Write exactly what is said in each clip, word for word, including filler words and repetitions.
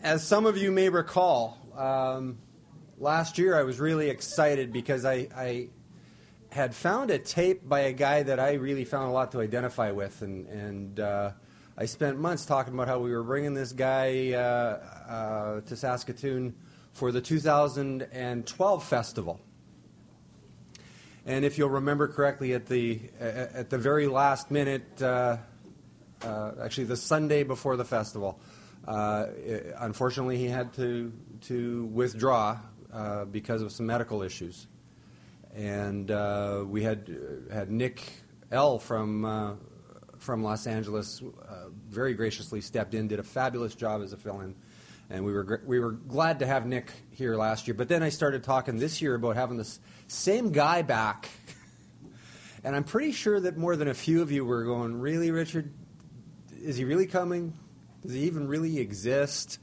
as some of you may recall, um, last year I was really excited because I, I had found a tape by a guy that I really found a lot to identify with, and, and uh, I spent months talking about how we were bringing this guy uh, uh, to Saskatoon for the two thousand twelve festival. And if you'll remember correctly, at the at the very last minute, uh, uh, actually the Sunday before the festival, uh, it, unfortunately he had to to withdraw uh, because of some medical issues. And uh, we had had Nick L. from uh, from Los Angeles uh, very graciously stepped in, did a fabulous job as a fill-in. And we were gr- we were glad to have Nick here last year. But then I started talking this year about having this same guy back. And I'm pretty sure that more than a few of you were going, really, Richard? Is he really coming? Does he even really exist?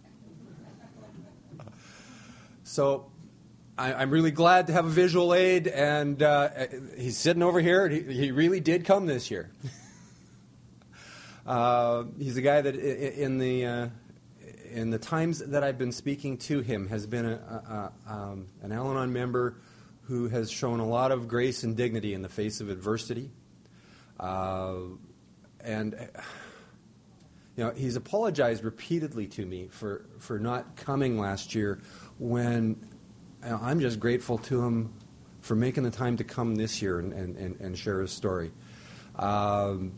So I, I'm really glad to have a visual aid. And uh, he's sitting over here. And he, he really did come this year. uh, he's a guy that in the... Uh, in the times that I've been speaking to him, has been a, a, um, an Al-Anon member who has shown a lot of grace and dignity in the face of adversity. Uh, and, you know, he's apologized repeatedly to me for, for not coming last year when you know, I'm just grateful to him for making the time to come this year and, and, and, and share his story. Um,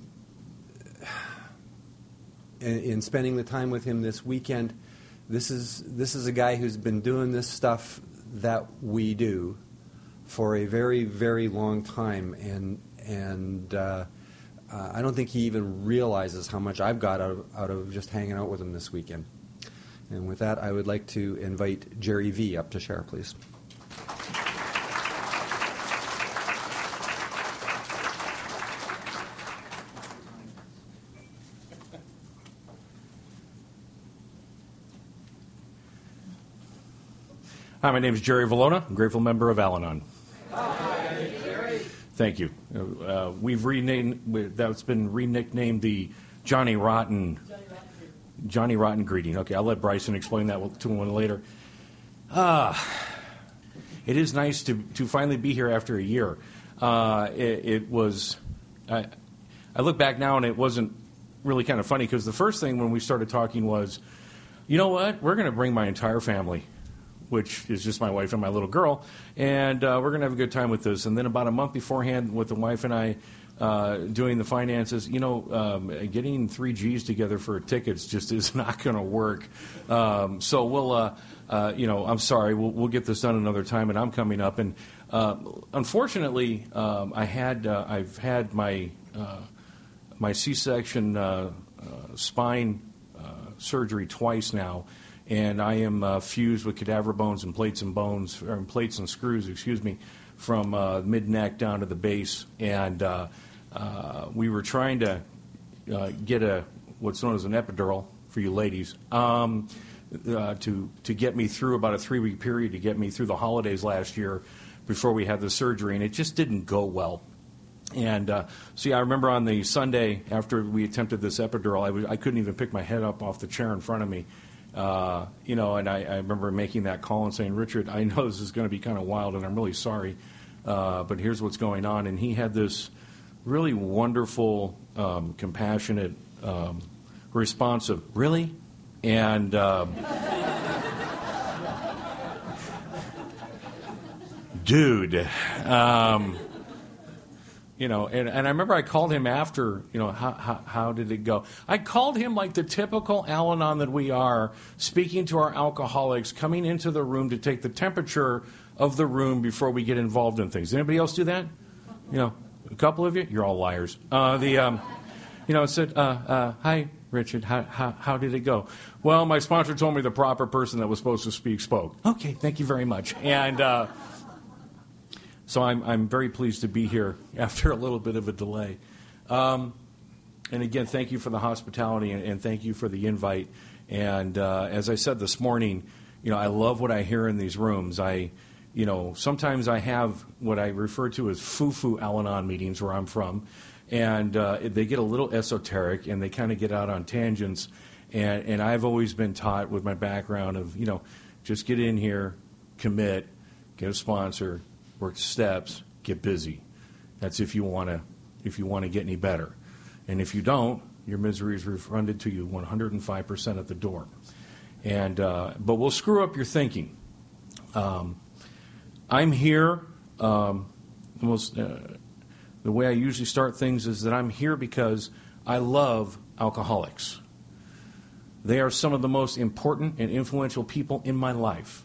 In, in spending the time with him this weekend, this is this is a guy who's been doing this stuff that we do for a very, very long time, and and uh, uh, I don't think he even realizes how much I've got out of, out of just hanging out with him this weekend. And with that, I would like to invite Jerry V. up to share, please. Hi, my name is Jerry Valona. I'm a grateful member of Al-Anon. Hi, Jerry. Thank you. Uh, we've renamed, that's been re-nicknamed the Johnny Rotten, Johnny Rotten greeting. Okay, I'll let Bryson explain that to him later. Ah, it is nice to, to finally be here after a year. Uh, it, it was, I, I look back now and it wasn't really kind of funny because the first thing when we started talking was, you know what, we're going to bring my entire family, which is just my wife and my little girl, and uh, we're going to have a good time with this. And then about a month beforehand, with the wife and I uh, doing the finances, you know, um, getting three G's together for tickets just is not going to work. Um, so we'll, uh, uh, you know, I'm sorry, we'll, we'll get this done another time, and I'm coming up. And uh, unfortunately, um, I had, uh, I've had my uh, my C-section uh, uh, spine uh, surgery twice now. And I am uh, fused with cadaver bones and plates and bones, or plates and screws, excuse me, from uh, mid-neck down to the base. And uh, uh, we were trying to uh, get a what's known as an epidural for you ladies um, uh, to to get me through about a three-week period to get me through the holidays last year before we had the surgery, and it just didn't go well. And uh, see, I remember on the Sunday after we attempted this epidural, I, was, I couldn't even pick my head up off the chair in front of me. Uh, you know, and I, I remember making that call and saying, Richard, I know this is going to be kind of wild, and I'm really sorry, uh, but here's what's going on. And he had this really wonderful, um, compassionate um, response of, really? And um, dude, um, you know, and, and I remember I called him after, you know, how, how how did it go? I called him like the typical Al-Anon that we are, speaking to our alcoholics, coming into the room to take the temperature of the room before we get involved in things. Anybody else do that? You know, a couple of you? You're all liars. Uh, the, um, you know, it said, uh, uh, hi, Richard, how, how, how did it go? Well, my sponsor told me the proper person that was supposed to speak spoke. Okay, thank you very much. And uh, so I'm, I'm very pleased to be here after a little bit of a delay. Um, and again, thank you for the hospitality and, and thank you for the invite. And uh, as I said this morning, you know, I love what I hear in these rooms. I, you know, sometimes I have what I refer to as foo-foo Al-Anon meetings where I'm from. And uh, they get a little esoteric, and they kind of get out on tangents. And, and I've always been taught with my background of, you know, just get in here, commit, get a sponsor, work the steps, get busy. That's if you want to if you want to get any better. And if you don't, your misery is refunded to you one hundred five percent at the door. And uh, but we'll screw up your thinking. Um, I'm here. Um, most, uh, the way I usually start things is that I'm here because I love alcoholics. They are some of the most important and influential people in my life.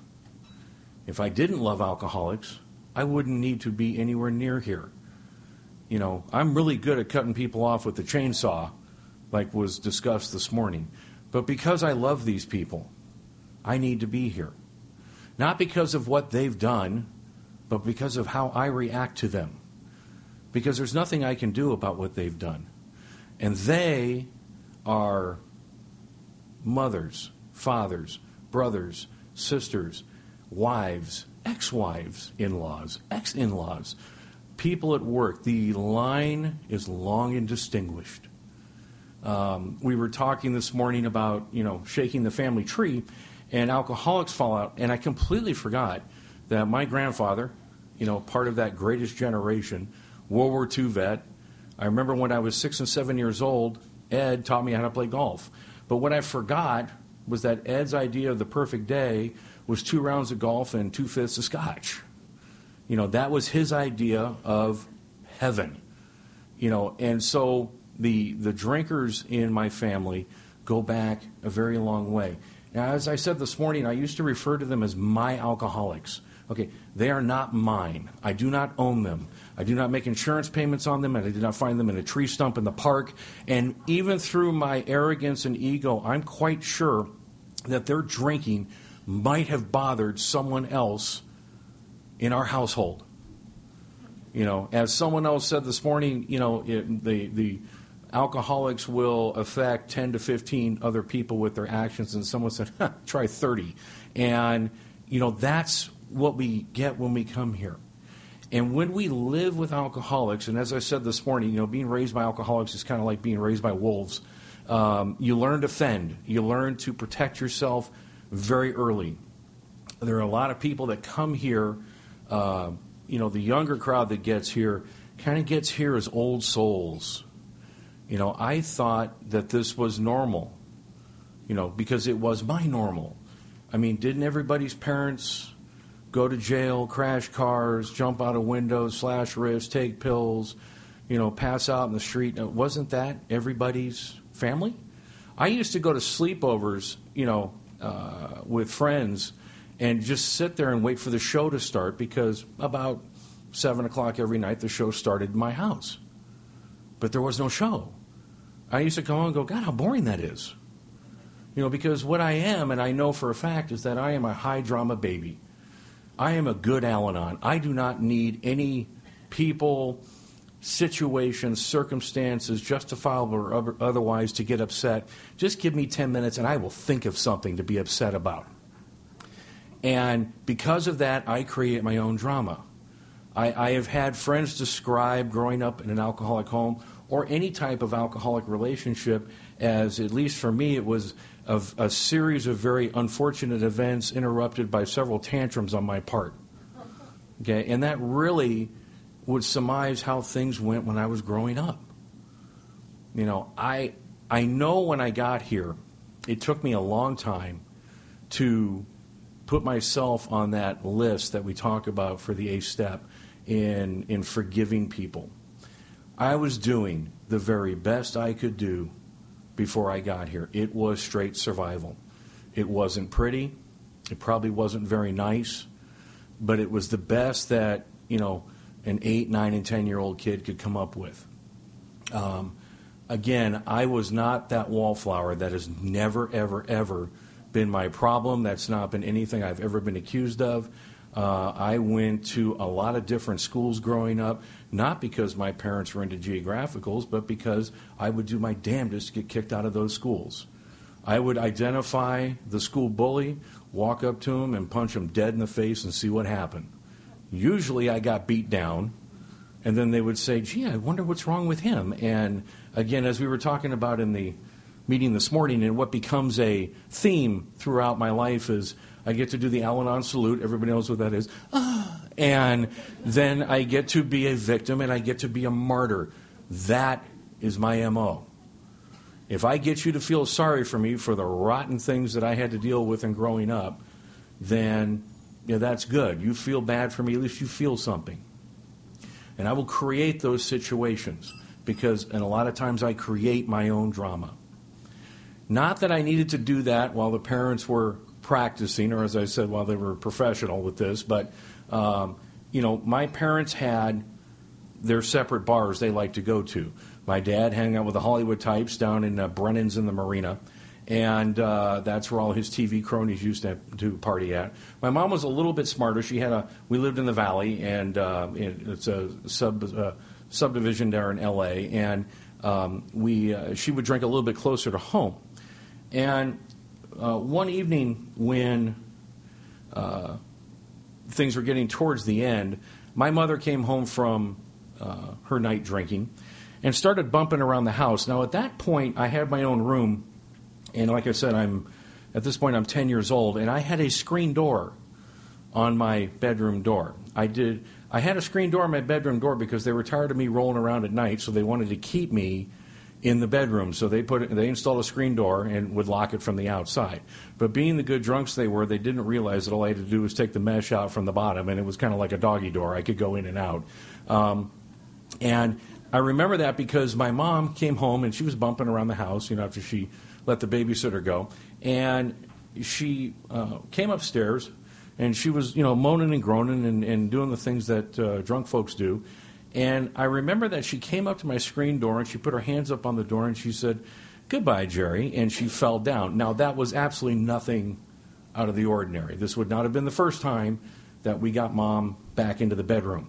If I didn't love alcoholics, I wouldn't need to be anywhere near here. You know, I'm really good at cutting people off with the chainsaw, like was discussed this morning. But because I love these people, I need to be here. Not because of what they've done, but because of how I react to them. Because there's nothing I can do about what they've done. And they are mothers, fathers, brothers, sisters, wives, ex-wives, in-laws, ex-in-laws, people at work. The line is long and distinguished. Um, we were talking this morning about, you know, shaking the family tree, and alcoholics fall out. And I completely forgot that my grandfather, you know, part of that greatest generation, World War Two vet. I remember when I was six and seven years old, Ed taught me how to play golf. But what I forgot was that Ed's idea of the perfect day was two rounds of golf and two-fifths of scotch. You know, that was his idea of heaven. You know, and so the the drinkers in my family go back a very long way. Now, as I said this morning, I used to refer to them as my alcoholics. Okay, they are not mine. I do not own them. I do not make insurance payments on them, and I did not find them in a tree stump in the park. And even through my arrogance and ego, I'm quite sure that their drinking might have bothered someone else in our household. You know, as someone else said this morning, you know, it, the the alcoholics will affect ten to fifteen other people with their actions, and someone said, huh, try thirty. And, you know, that's what we get when we come here. And when we live with alcoholics, and as I said this morning, you know, being raised by alcoholics is kind of like being raised by wolves. Um, you learn to fend. You learn to protect yourself very early. There are a lot of people that come here, uh, you know, the younger crowd that gets here kind of gets here as old souls. You know, I thought that this was normal, you know, because it was my normal. I mean, didn't everybody's parents go to jail, crash cars, jump out of windows, slash wrists, take pills, you know, pass out in the street? Wasn't that everybody's family? I used to go to sleepovers, you know, uh, with friends and just sit there and wait for the show to start, because about seven o'clock every night the show started in my house. But there was no show. I used to come home and go, God, how boring that is. You know, because what I am, and I know for a fact, is that I am a high drama baby. I am a good Al-Anon. I do not need any people, situations, circumstances, justifiable or otherwise, to get upset. Just give me ten minutes and I will think of something to be upset about. And because of that, I create my own drama. I, I have had friends describe growing up in an alcoholic home or any type of alcoholic relationship as, at least for me, it was a, a series of very unfortunate events interrupted by several tantrums on my part. Okay, and that really would surmise how things went when I was growing up. You know, I I know when I got here, it took me a long time to put myself on that list that we talk about for the eighth step in in forgiving people. I was doing the very best I could do before I got here. It was straight survival. It wasn't pretty. It probably wasn't very nice, but it was the best that, you know, an eight, nine, and ten-year-old kid could come up with. Um, again, I was not that wallflower. That has never, ever, ever been my problem. That's not been anything I've ever been accused of. Uh, I went to a lot of different schools growing up, not because my parents were into geographicals, but because I would do my damnedest to get kicked out of those schools. I would identify the school bully, walk up to him, and punch him dead in the face and see what happened. Usually I got beat down, and then they would say, gee, I wonder what's wrong with him. And again, as we were talking about in the meeting this morning, and what becomes a theme throughout my life is I get to do the Al-Anon salute. Everybody knows what that is. Ah, and then I get to be a victim, and I get to be a martyr. That is my M O. If I get you to feel sorry for me for the rotten things that I had to deal with in growing up, then yeah, that's good. You feel bad for me, at least you feel something. And I will create those situations because, and a lot of times I create my own drama. Not that I needed to do that while the parents were practicing, or as I said, while they were professional with this, but, um, you know, my parents had their separate bars they liked to go to. My dad hung out with the Hollywood types down in uh, Brennan's in the Marina, and uh, that's where all his T V cronies used to, to party at. My mom was a little bit smarter. She had a. We lived in the Valley, and uh, it, it's a sub uh, subdivision there in L A. And um, we uh, she would drink a little bit closer to home. And uh, one evening when uh, things were getting towards the end, my mother came home from uh, her night drinking and started bumping around the house. Now, at that point, I had my own room, and like I said, I'm at this point I'm ten years old, and I had a screen door on my bedroom door. I did. I had a screen door on my bedroom door because they were tired of me rolling around at night, so they wanted to keep me in the bedroom. So they put it, they installed a screen door and would lock it from the outside. But being the good drunks they were, they didn't realize that all I had to do was take the mesh out from the bottom, and it was kind of like a doggy door. I could go in and out. Um, and I remember that because my mom came home and she was bumping around the house, you know, after she let the babysitter go. And she uh, came upstairs, and she was, you know, moaning and groaning and, and doing the things that uh, drunk folks do. And I remember that she came up to my screen door, and she put her hands up on the door, and she said, "Goodbye, Jerry," and she fell down. Now, that was absolutely nothing out of the ordinary. This would not have been the first time that we got Mom back into the bedroom.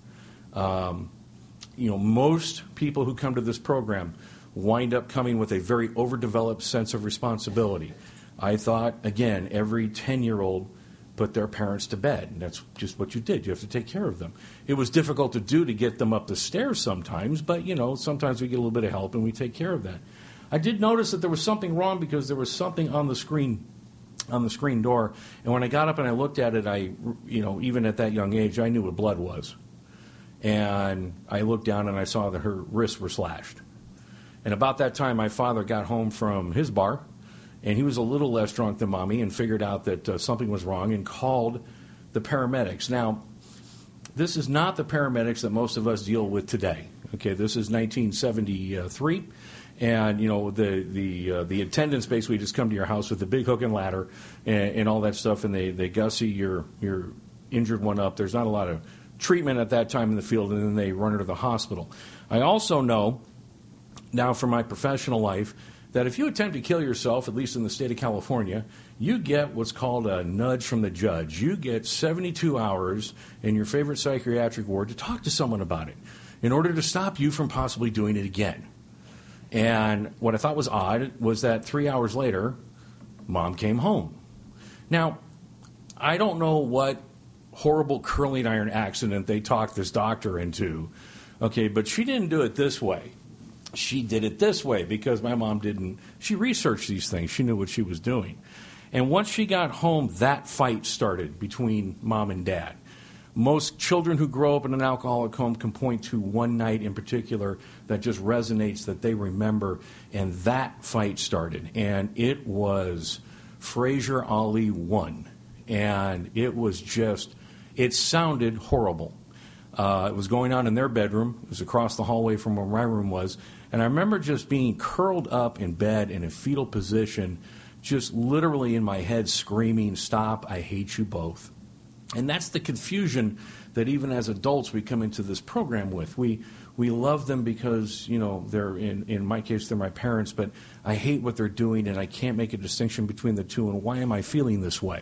Um, you know, most people who come to this program wind up coming with a very overdeveloped sense of responsibility. I thought, again, every ten-year-old put their parents to bed. And that's just what you did. You have to take care of them. It was difficult to do to get them up the stairs sometimes, but, you know, sometimes we get a little bit of help and we take care of that. I did notice that there was something wrong because there was something on the screen on the screen door, and when I got up and I looked at it, I, you know, even at that young age, I knew what blood was. And I looked down and I saw that her wrists were slashed. And about that time, my father got home from his bar, and he was a little less drunk than Mommy and figured out that uh, something was wrong and called the paramedics. Now, this is not the paramedics that most of us deal with today. Okay, this is nineteen seventy-three, and you know the the uh, the attendants basically just come to your house with a big hook and ladder and, and all that stuff, and they they gussy your your injured one up. There's not a lot of treatment at that time in the field, and then they run her to the hospital. I also know now from my professional life that if you attempt to kill yourself, at least in the state of California, you get what's called a nudge from the judge. You get seventy-two hours in your favorite psychiatric ward to talk to someone about it in order to stop you from possibly doing it again. And what I thought was odd was that three hours later, Mom came home. Now, I don't know what horrible curling iron accident they talked this doctor into, okay, but she didn't do it this way. She did it this way because my mom didn't. She researched these things. She knew what she was doing. And once she got home, that fight started between Mom and Dad. Most children who grow up in an alcoholic home can point to one night in particular that just resonates, that they remember, and that fight started. And it was Fraser Ali won. And it was just, it sounded horrible. Uh, it was going on in their bedroom. It was across the hallway from where my room was. And I remember just being curled up in bed in a fetal position, just literally in my head screaming, "Stop, I hate you both." And that's the confusion that even as adults we come into this program with. We we love them because, you know, they're, in, in my case, they're my parents, but I hate what they're doing and I can't make a distinction between the two, and why am I feeling this way?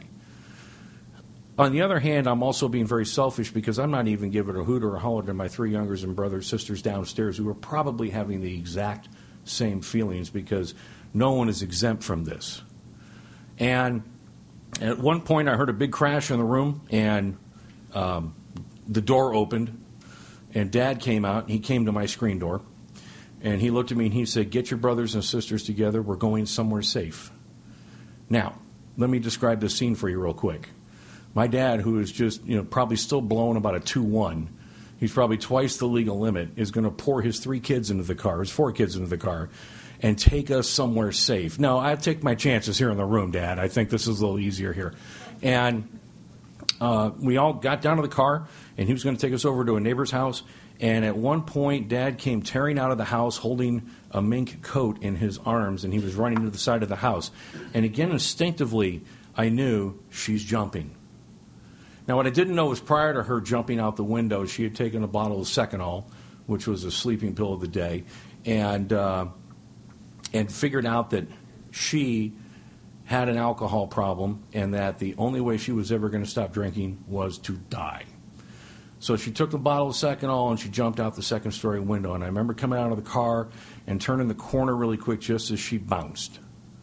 On the other hand, I'm also being very selfish because I'm not even giving a hoot or a holler to my three youngers and brothers, sisters downstairs who are probably having the exact same feelings because no one is exempt from this. And at one point, I heard a big crash in the room, and um, the door opened, and Dad came out, and he came to my screen door, And he looked at me and he said, get your brothers and sisters together. We're going somewhere safe. Now, let me describe this scene for you real quick. My dad, who is just, you know, probably still blowing about a two one, he's probably twice the legal limit, is going to pour his three kids into the car, his four kids into the car, and take us somewhere safe. Now, I take my chances here in the room, Dad. I think this is a little easier here. And uh, we all got down to the car, and he was going to take us over to a neighbor's house. And at one point, Dad came tearing out of the house holding a mink coat in his arms, and he was running to the side of the house. And again, instinctively, I knew she's jumping. Now, what I didn't know was prior to her jumping out the window, she had taken a bottle of Seconal, which was a sleeping pill of the day, and uh, and figured out that she had an alcohol problem and that the only way she was ever going to stop drinking was to die. So she took the bottle of Seconal and she jumped out the second-story window. And I remember coming out of the car and turning the corner really quick just as she bounced.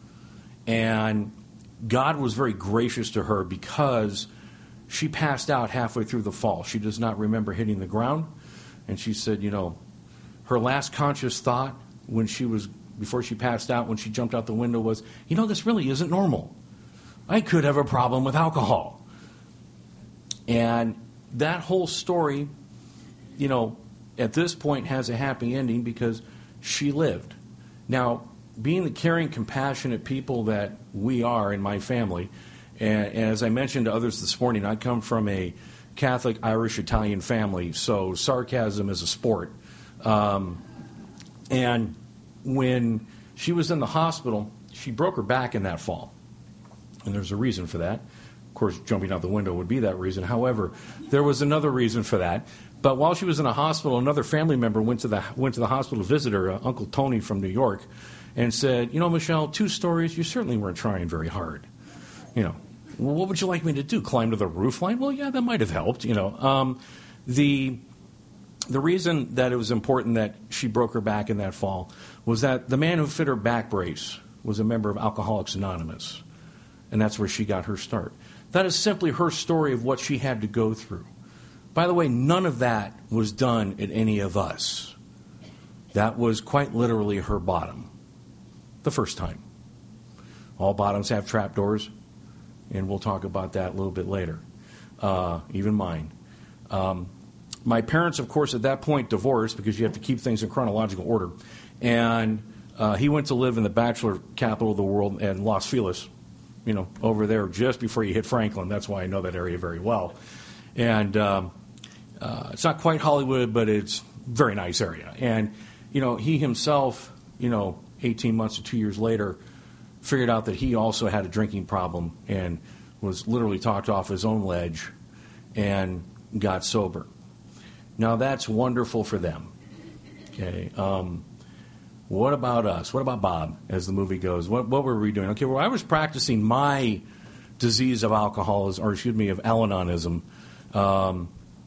And God was very gracious to her because she passed out halfway through the fall. She does not remember hitting the ground. And she said, you know, her last conscious thought when she was, before she passed out, when she jumped out the window was, you know, this really isn't normal. I could have a problem with alcohol. And that whole story, you know, at this point has a happy ending because she lived. Now, being the caring, compassionate people that we are in my family, and, and as I mentioned to others this morning, I come from a Catholic, Irish, Italian family, so sarcasm is a sport. Um, and when she was in the hospital, she broke her back in that fall. And there's a reason for that. Of course, jumping out the window would be that reason. However, there was another reason for that. But while she was in a hospital, another family member went to the went to the hospital to visit her, uh, Uncle Tony from New York, and said, you know, Michelle, two stories, you certainly weren't trying very hard. You know, well, what would you like me to do, climb to the roof line? Well, yeah, that might have helped, you know. Um, the, the reason that it was important that she broke her back in that fall was that the man who fit her back brace was a member of Alcoholics Anonymous, and that's where she got her start. That is simply her story of what she had to go through. By the way, none of that was done at any of us. That was quite literally her bottom. The first time. All bottoms have trapdoors, and we'll talk about that a little bit later. Uh, even mine. Um, my parents, of course, at that point divorced because you have to keep things in chronological order. And uh, he went to live in the bachelor capital of the world in Los Feliz. You know, over there just before you hit Franklin. That's why I know that area very well. And um, uh, it's not quite Hollywood, but it's a very nice area. And, you know, he himself, you know, eighteen months or two years later, figured out that he also had a drinking problem and was literally talked off his own ledge and got sober. Now, that's wonderful for them. Okay. Um, What about us? What about Bob, as the movie goes? What, what were we doing? Okay, well, I was practicing my disease of alcoholism, or excuse me, of Al-Anonism, um,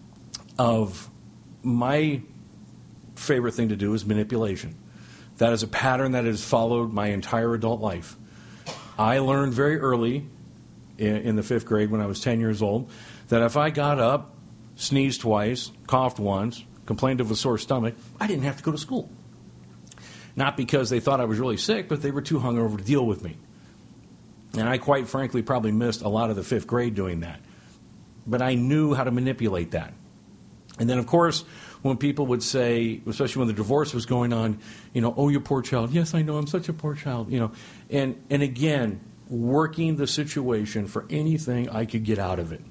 of my favorite thing to do is manipulation. That is a pattern that has followed my entire adult life. I learned very early in, in the fifth grade when I was ten years old that if I got up, sneezed twice, coughed once, complained of a sore stomach, I didn't have to go to school. Not because they thought I was really sick, but they were too hungover to deal with me. And I quite frankly probably missed a lot of the fifth grade doing that. But I knew how to manipulate that. And then, of course, when people would say, especially when the divorce was going on, you know, oh, you poor child. Yes, I know, I'm such a poor child. You know, and, and again, working the situation for anything I could get out of it.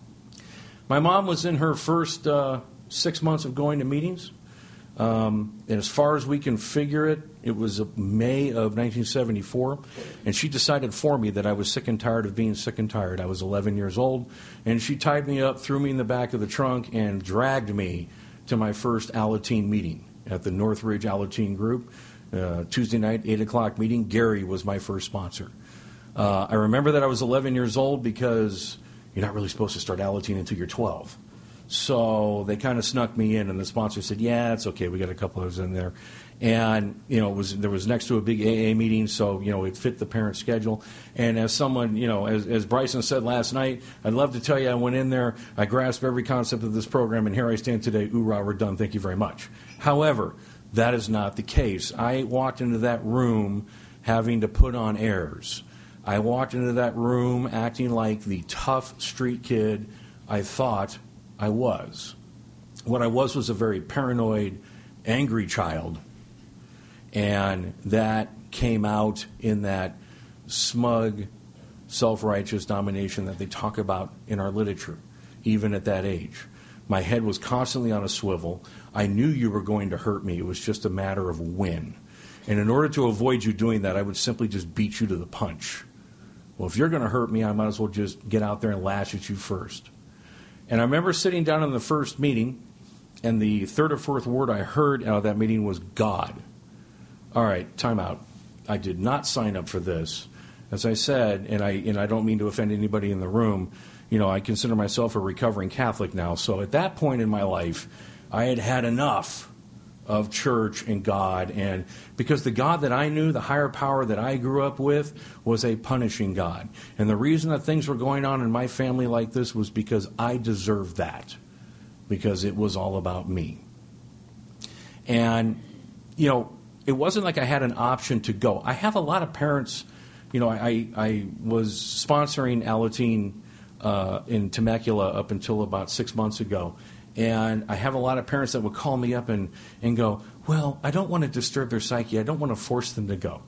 My mom was in her first uh, six months of going to meetings. Um, and as far as we can figure it, it was May of nineteen seventy-four, and she decided for me that I was sick and tired of being sick and tired. I was eleven years old, and she tied me up, threw me in the back of the trunk, and dragged me to my first Alateen meeting at the Northridge Alateen Group. Uh, Tuesday night, eight o'clock meeting. Gary was my first sponsor. Uh, I remember that I was eleven years old because you're not really supposed to start Alateen until you're twelve. So they kind of snuck me in, and the sponsor said, yeah, it's okay. We got a couple of those in there. And, you know, it was there was next to a big A A meeting, so, you know, it fit the parent schedule. And as someone, you know, as, as Bryson said last night, I'd love to tell you I went in there, I grasped every concept of this program, and here I stand today. Oorah, we're done. Thank you very much. However, That is not the case. I walked into that room having to put on airs. I walked into that room acting like the tough street kid I thought I was. What I was was a very paranoid, angry child, and that came out in that smug, self-righteous domination that they talk about in our literature, even at that age. My head was constantly on a swivel. I knew you were going to hurt me. It was just a matter of when. And in order to avoid you doing that, I would simply just beat you to the punch. Well, if you're going to hurt me, I might as well just get out there and lash at you first. And I remember sitting down in the first meeting, and the third or fourth word I heard out of that meeting was God. All right, time out. I did not sign up for this. As I said, and I and I don't mean to offend anybody in the room, you know, I consider myself a recovering Catholic now. So at that point in my life, I had had enough of church and God. And because the God that I knew, the higher power that I grew up with, was a punishing God. And the reason that things were going on in my family like this was because I deserved that. Because it was all about me. And, you know, it wasn't like I had an option to go. I have a lot of parents, you know, I, I was sponsoring Alateen uh, in Temecula up until about six months ago. And I have a lot of parents that would call me up and, and go, well, I don't want to disturb their psyche. I don't want to force them to go.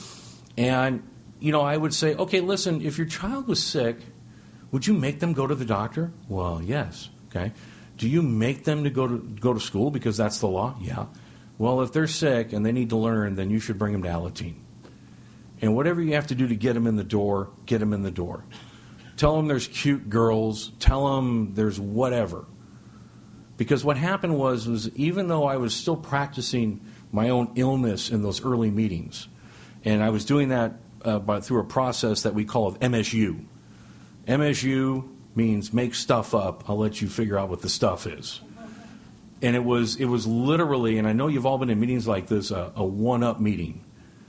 And, you know, I would say, okay, listen, if your child was sick, would you make them go to the doctor? Well, yes. Okay. Do you make them to go to go to school because that's the law? Yeah. Well, if they're sick and they need to learn, then you should bring them to Alateen. And whatever you have to do to get them in the door, get them in the door. Tell them there's cute girls. Tell them there's whatever. Because what happened was, was even though I was still practicing my own illness in those early meetings, and I was doing that uh, by, through a process that we call M S U. M S U means make stuff up. I'll let you figure out what the stuff is. And it was it was literally, and I know you've all been in meetings like this, a, a one-up meeting.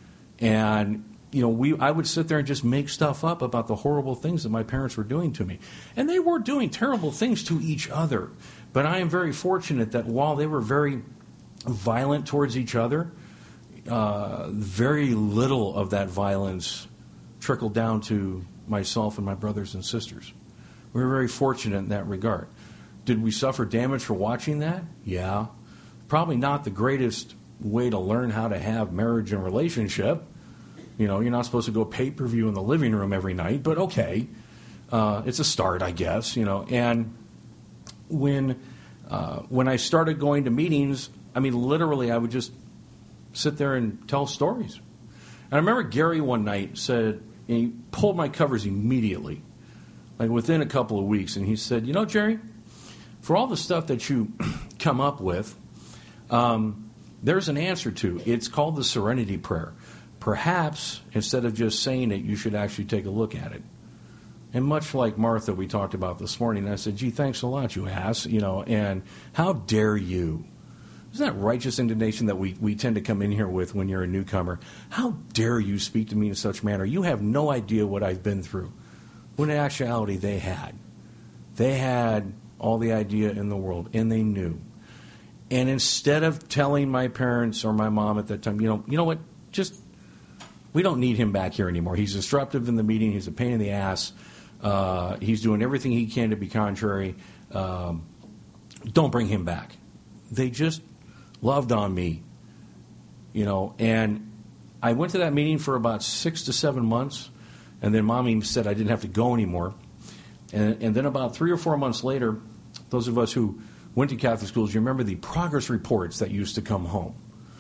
And you know, we I would sit there and just make stuff up about the horrible things that my parents were doing to me. And they were doing terrible things to each other. But I am very fortunate that while they were very violent towards each other, uh, very little of that violence trickled down to myself and my brothers and sisters. We were very fortunate in that regard. Did we suffer damage for watching that? Yeah. Probably not the greatest way to learn how to have marriage and relationship. You know, you're not supposed to go pay-per-view in the living room every night, but okay. Uh, it's a start, I guess, you know. And when uh, when I started going to meetings, I mean, literally, I would just sit there and tell stories. And I remember Gary one night said, and he pulled my covers immediately, like within a couple of weeks, and he said, you know, Jerry, for all the stuff that you come up with, um, there's an answer to. It's called the Serenity Prayer. Perhaps, instead of just saying it, you should actually take a look at it. And much like Martha we talked about this morning, I said, gee, thanks a lot, you ass, you know, and how dare you? Isn't that righteous indignation that we, we tend to come in here with when you're a newcomer? How dare you speak to me in such manner? You have no idea what I've been through. When in actuality, they had. They had all the idea in the world, and they knew. And instead of telling my parents or my mom at that time, you know, you know what, just, we don't need him back here anymore. He's disruptive in the meeting. He's a pain in the ass. Uh, he's doing everything he can to be contrary. Um, don't bring him back. They just loved on me, you know. And I went to that meeting for about six to seven months, and then Mommy said I didn't have to go anymore. And, and then about three or four months later, those of us who went to Catholic schools, you remember the progress reports that used to come home.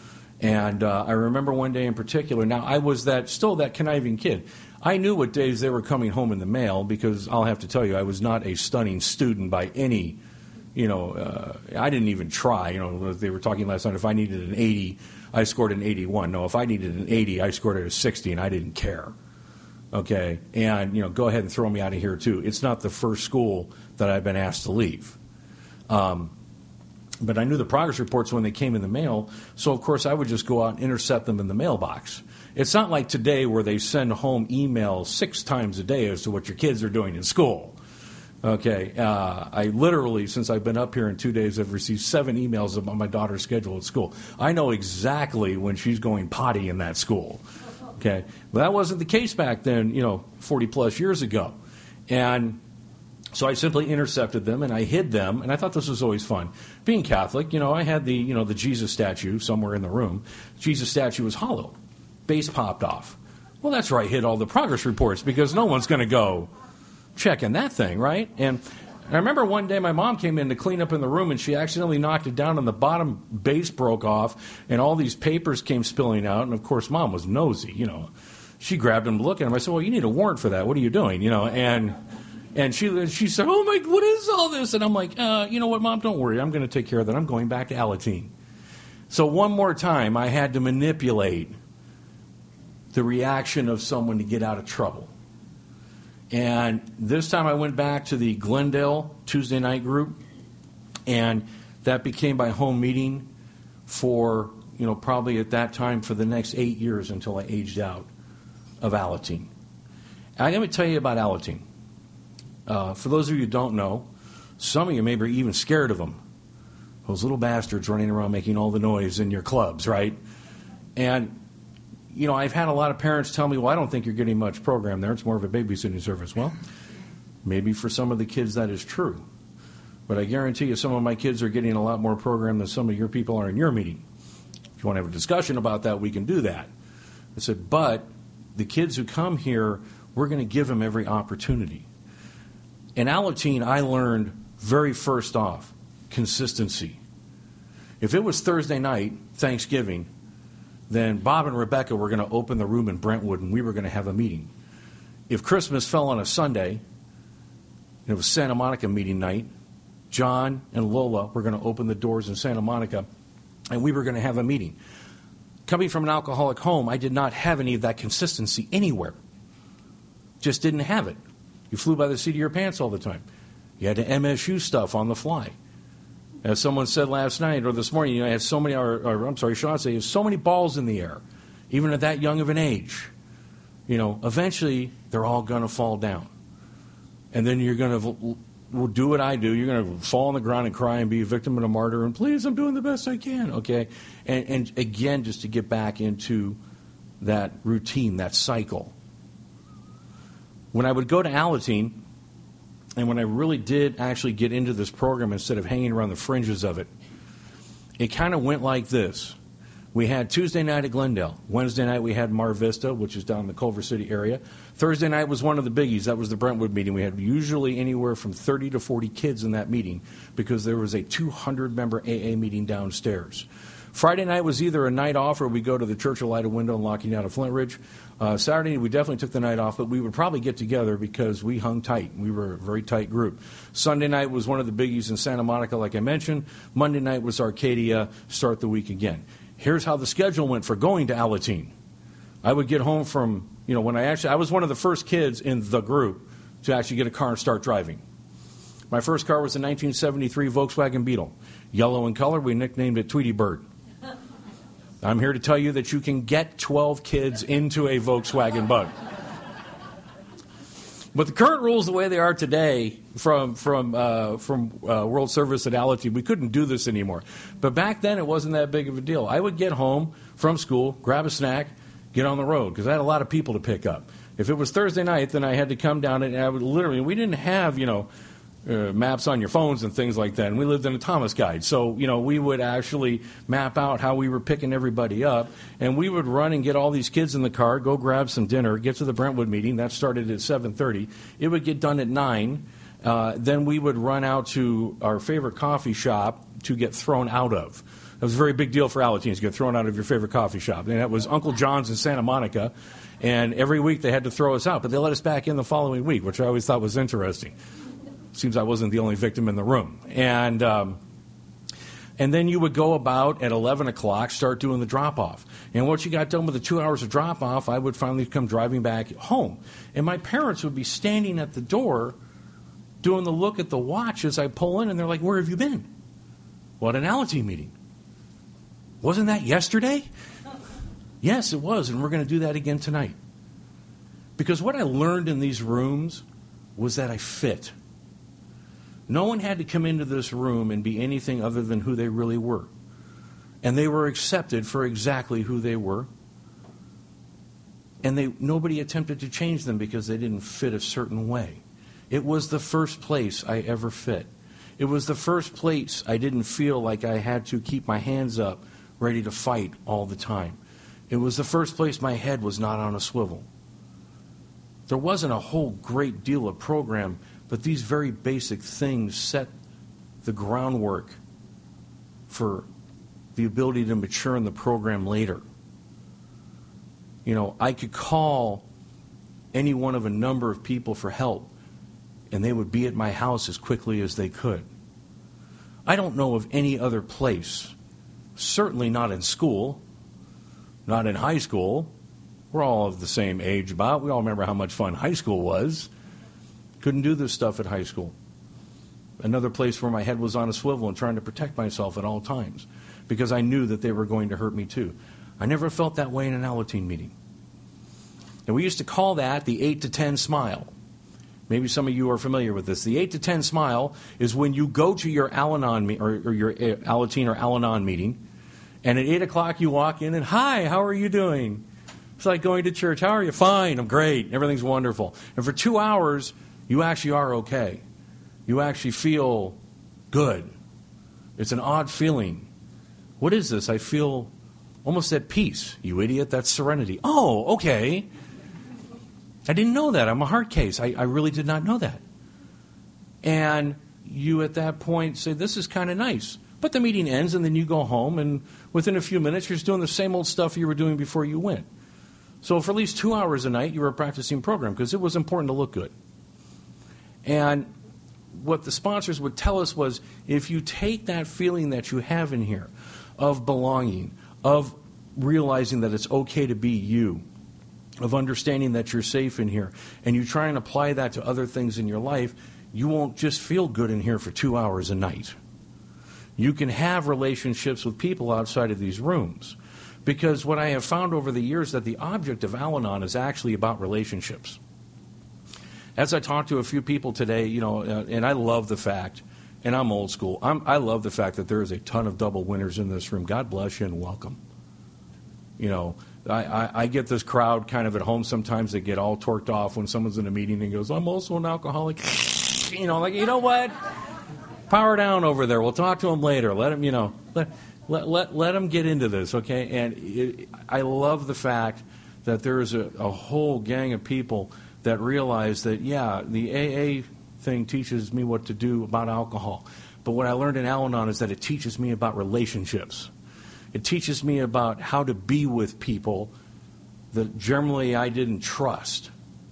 And uh, I remember one day in particular, now I was that still that conniving kid. I knew what days they were coming home in the mail because I'll have to tell you, I was not a stunning student by any, you know, uh, I didn't even try. You know, they were talking last night, if I needed an eighty, I scored an eighty-one. No, if I needed an eighty, I scored a sixty, and I didn't care. Okay, and, you know, go ahead and throw me out of here, too. It's not the first school that I've been asked to leave. Um, but I knew the progress reports when they came in the mail, so, of course, I would just go out and intercept them in the mailbox. It's not like today where they send home emails six times a day as to what your kids are doing in school. Okay, uh, I literally, since I've been up here in two days, have received seven emails about my daughter's schedule at school. I know exactly when she's going potty in that school. Okay, but that wasn't the case back then, you know, forty plus years ago. And so I simply intercepted them and I hid them, and I thought this was always fun. Being Catholic, you know, I had the, you know, the Jesus statue somewhere in the room. Jesus statue was hollow. Base popped off. Well, that's where I hid all the progress reports, because no one's going to go checking that thing, right? And I remember one day my mom came in to clean up in the room, and she accidentally knocked it down, and the bottom base broke off, and all these papers came spilling out. And of course, Mom was nosy, you know. She grabbed them, looking at them. I said, "Well, you need a warrant for that. What are you doing?" You know, and and she she said, "Oh my, what is all this?" And I'm like, uh, "You know what, Mom? Don't worry. I'm going to take care of that. I'm going back to Alateen." So one more time, I had to manipulate the reaction of someone to get out of trouble. And this time I went back to the Glendale Tuesday night group, and that became my home meeting for, you know, probably at that time for the next eight years until I aged out of Alateen. I'm going to tell you about Alateen. Uh, for those of you who don't know, some of you may be even scared of them. Those little bastards running around making all the noise in your clubs, right? And you know, I've had a lot of parents tell me, well, I don't think you're getting much program there. It's more of a babysitting service. Well, maybe for some of the kids that is true. But I guarantee you some of my kids are getting a lot more program than some of your people are in your meeting. If you want to have a discussion about that, we can do that. I said, but the kids who come here, we're going to give them every opportunity. In Alateen, I learned very first off, consistency. If it was Thursday night, Thanksgiving, then Bob and Rebecca were going to open the room in Brentwood, and we were going to have a meeting. If Christmas fell on a Sunday, and it was Santa Monica meeting night, John and Lola were going to open the doors in Santa Monica, and we were going to have a meeting. Coming from an alcoholic home, I did not have any of that consistency anywhere. Just didn't have it. You flew by the seat of your pants all the time. You had to M S U stuff on the fly. As someone said last night or this morning, you know, I had so many, or, or I'm sorry, Sean said, you have so many balls in the air, even at that young of an age. You know, eventually they're all going to fall down. And then you're going to well, do what I do. You're going to fall on the ground and cry and be a victim and a martyr, and please, I'm doing the best I can, okay? And, and again, just to get back into that routine, that cycle. When I would go to Alateen, and when I really did actually get into this program instead of hanging around the fringes of it, it kind of went like this. We had Tuesday night at Glendale. Wednesday night we had Mar Vista, which is down in the Culver City area. Thursday night was one of the biggies. That was the Brentwood meeting. We had usually anywhere from thirty to forty kids in that meeting because there was a two hundred member A A meeting downstairs. Friday night was either a night off or we go to the Church of Light of Window and Locking Out of Flint Ridge. Uh, Saturday, we definitely took the night off, but we would probably get together because we hung tight. We were a very tight group. Sunday night was one of the biggies in Santa Monica, like I mentioned. Monday night was Arcadia, start the week again. Here's how the schedule went for going to Alateen. I would get home from, you know, when I actually, I was one of the first kids in the group to actually get a car and start driving. My first car was a nineteen seventy-three Volkswagen Beetle. Yellow in color, we nicknamed it Tweety Bird. I'm here to tell you that you can get twelve kids into a Volkswagen Bug. But the current rules, the way they are today, from from uh, from uh, World Service at Alateen, we couldn't do this anymore. But back then, it wasn't that big of a deal. I would get home from school, grab a snack, get on the road, because I had a lot of people to pick up. If it was Thursday night, then I had to come down and I would literally, we didn't have, you know, Uh, maps on your phones and things like that. And we lived in a Thomas guide. So, you know, we would actually map out how we were picking everybody up. And we would run and get all these kids in the car, go grab some dinner, get to the Brentwood meeting. That started at seven thirty. It would get done at nine. Uh, then we would run out to our favorite coffee shop to get thrown out of. That was a very big deal for Alateens, to get thrown out of your favorite coffee shop. And that was Uncle John's in Santa Monica. And every week they had to throw us out. But they let us back in the following week, which I always thought was interesting. Seems I wasn't the only victim in the room. And um, and then you would go about at eleven o'clock, start doing the drop-off. And once you got done with the two hours of drop-off, I would finally come driving back home. And my parents would be standing at the door doing the look at the watch as I pull in, and they're like, "Where have you been?" "Well, at an Alateen meeting." "Wasn't that yesterday?" "Yes, it was, and we're going to do that again tonight." Because what I learned in these rooms was that I fit. No one had to come into this room and be anything other than who they really were. And they were accepted for exactly who they were. And they nobody attempted to change them because they didn't fit a certain way. It was the first place I ever fit. It was the first place I didn't feel like I had to keep my hands up, ready to fight all the time. It was the first place my head was not on a swivel. There wasn't a whole great deal of program, but these very basic things set the groundwork for the ability to mature in the program later. You know, I could call any one of a number of people for help, and they would be at my house as quickly as they could. I don't know of any other place, certainly not in school, not in high school. We're all of the same age about. We all remember how much fun high school was. Couldn't do this stuff at high school. Another place where my head was on a swivel and trying to protect myself at all times because I knew that they were going to hurt me too. I never felt that way in an Alateen meeting. And we used to call that the eight to ten smile. Maybe some of you are familiar with this. The eight to ten smile is when you go to your Al-Anon me- or, or your Alateen or Al-Anon meeting, and at eight o'clock you walk in and, hi, how are you doing? It's like going to church. How are you? Fine, I'm great. Everything's wonderful. And for two hours, you actually are okay. You actually feel good. It's an odd feeling. What is this? I feel almost at peace. You idiot, that's serenity. Oh, okay. I didn't know that. I'm a hard case. I, I really did not know that. And you at that point say, this is kind of nice. But the meeting ends and then you go home and within a few minutes you're just doing the same old stuff you were doing before you went. So for at least two hours a night you were practicing program because it was important to look good. And what the sponsors would tell us was if you take that feeling that you have in here of belonging, of realizing that it's okay to be you, of understanding that you're safe in here, and you try and apply that to other things in your life, you won't just feel good in here for two hours a night. You can have relationships with people outside of these rooms. Because what I have found over the years that the object of Al-Anon is actually about relationships. As I talked to a few people today, you know, uh, and I love the fact, and I'm old school, I'm, I love the fact that there is a ton of double winners in this room. God bless you and welcome. You know, I, I, I get this crowd kind of at home sometimes that get all torqued off when someone's in a meeting and goes, I'm also an alcoholic. You know, like, you know what? Power down over there. We'll talk to him later. Let him, you know, let let let, let him get into this, okay? And it, I love the fact that there is a, a whole gang of people that realize that, yeah, the A A thing teaches me what to do about alcohol. But what I learned in Al-Anon is that it teaches me about relationships. It teaches me about how to be with people that generally I didn't trust.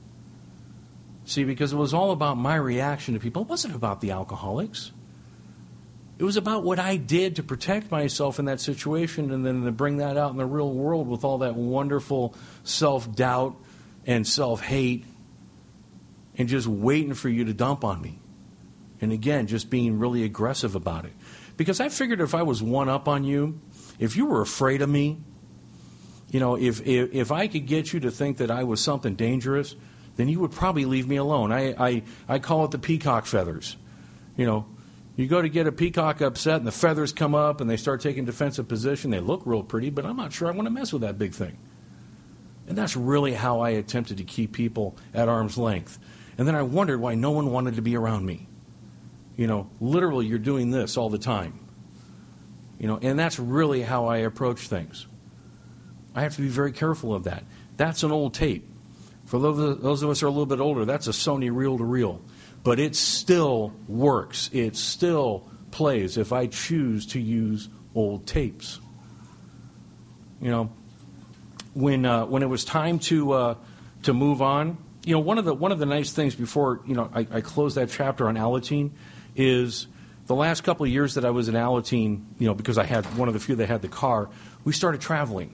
See, because it was all about my reaction to people. It wasn't about the alcoholics. It was about what I did to protect myself in that situation and then to bring that out in the real world with all that wonderful self-doubt and self-hate and just waiting for you to dump on me. And again, just being really aggressive about it. Because I figured if I was one up on you, if you were afraid of me, you know, if, if if I could get you to think that I was something dangerous, then you would probably leave me alone. I, I, I call it the peacock feathers. You know, you go to get a peacock upset and the feathers come up and they start taking defensive position. They look real pretty, but I'm not sure I want to mess with that big thing. And that's really how I attempted to keep people at arm's length. And then I wondered why no one wanted to be around me. You know, literally you're doing this all the time. You know, and that's really how I approach things. I have to be very careful of that. That's an old tape. For those of us who are a little bit older, that's a Sony reel-to-reel. But it still works. It still plays if I choose to use old tapes. You know, when uh, when it was time to uh, to move on, you know, one of the one of the nice things before, you know, I, I close that chapter on Alateen is the last couple of years that I was in Alateen, you know, because I had one of the few that had the car, we started traveling.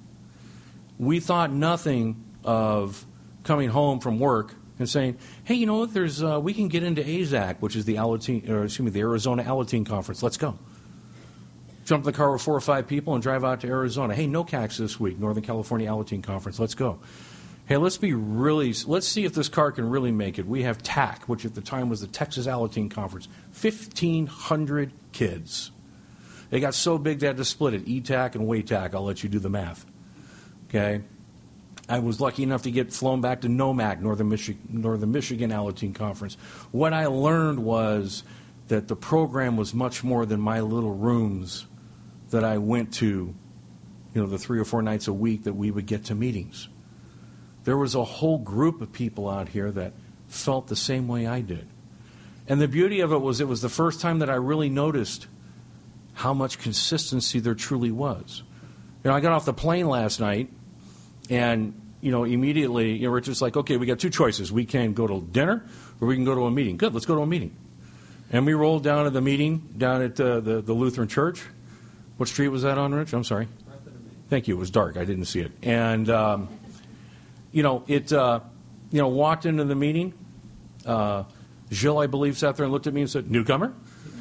We thought nothing of coming home from work and saying, hey, you know what, there's uh, we can get into A Z A C, which is the Alateen, or excuse me, the Arizona Alateen Conference. Let's go. Jump in the car with four or five people and drive out to Arizona. Hey, N O C A C's this week, Northern California Alateen Conference. Let's go. Hey, let's be really, let's see if this car can really make it. We have T A C, which at the time was the Texas Alateen Conference. fifteen hundred kids. They got so big they had to split it, E T A C and W A T A C. I'll let you do the math. Okay? I was lucky enough to get flown back to NOMAC, Northern, Michi- Northern Michigan Alateen Conference. What I learned was that the program was much more than my little rooms that I went to, you know, the three or four nights a week that we would get to meetings. There was a whole group of people out here that felt the same way I did. And the beauty of it was it was the first time that I really noticed how much consistency there truly was. You know, I got off the plane last night, and, you know, immediately, you know, we're just like, okay, we got two choices. We can go to dinner, or we can go to a meeting. Good, let's go to a meeting. And we rolled down to the meeting down at uh, the, the Lutheran Church. What street was that on, Rich? I'm sorry. Thank you. It was dark. I didn't see it. And... Um, You know, it, uh, you know, walked into the meeting. Uh, Jill, I believe, sat there and looked at me and said, "Newcomer?"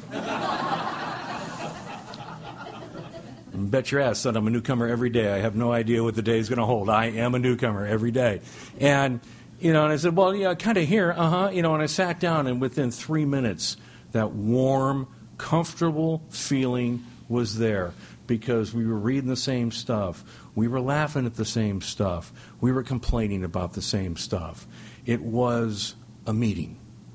Bet your ass, son, I'm a newcomer every day. I have no idea what the day is going to hold. I am a newcomer every day. And, you know, and I said, well, yeah, kind of here, uh-huh. You know, and I sat down, and within three minutes, that warm, comfortable feeling was there. Because we were reading the same stuff. We were laughing at the same stuff. We were complaining about the same stuff. It was a meeting.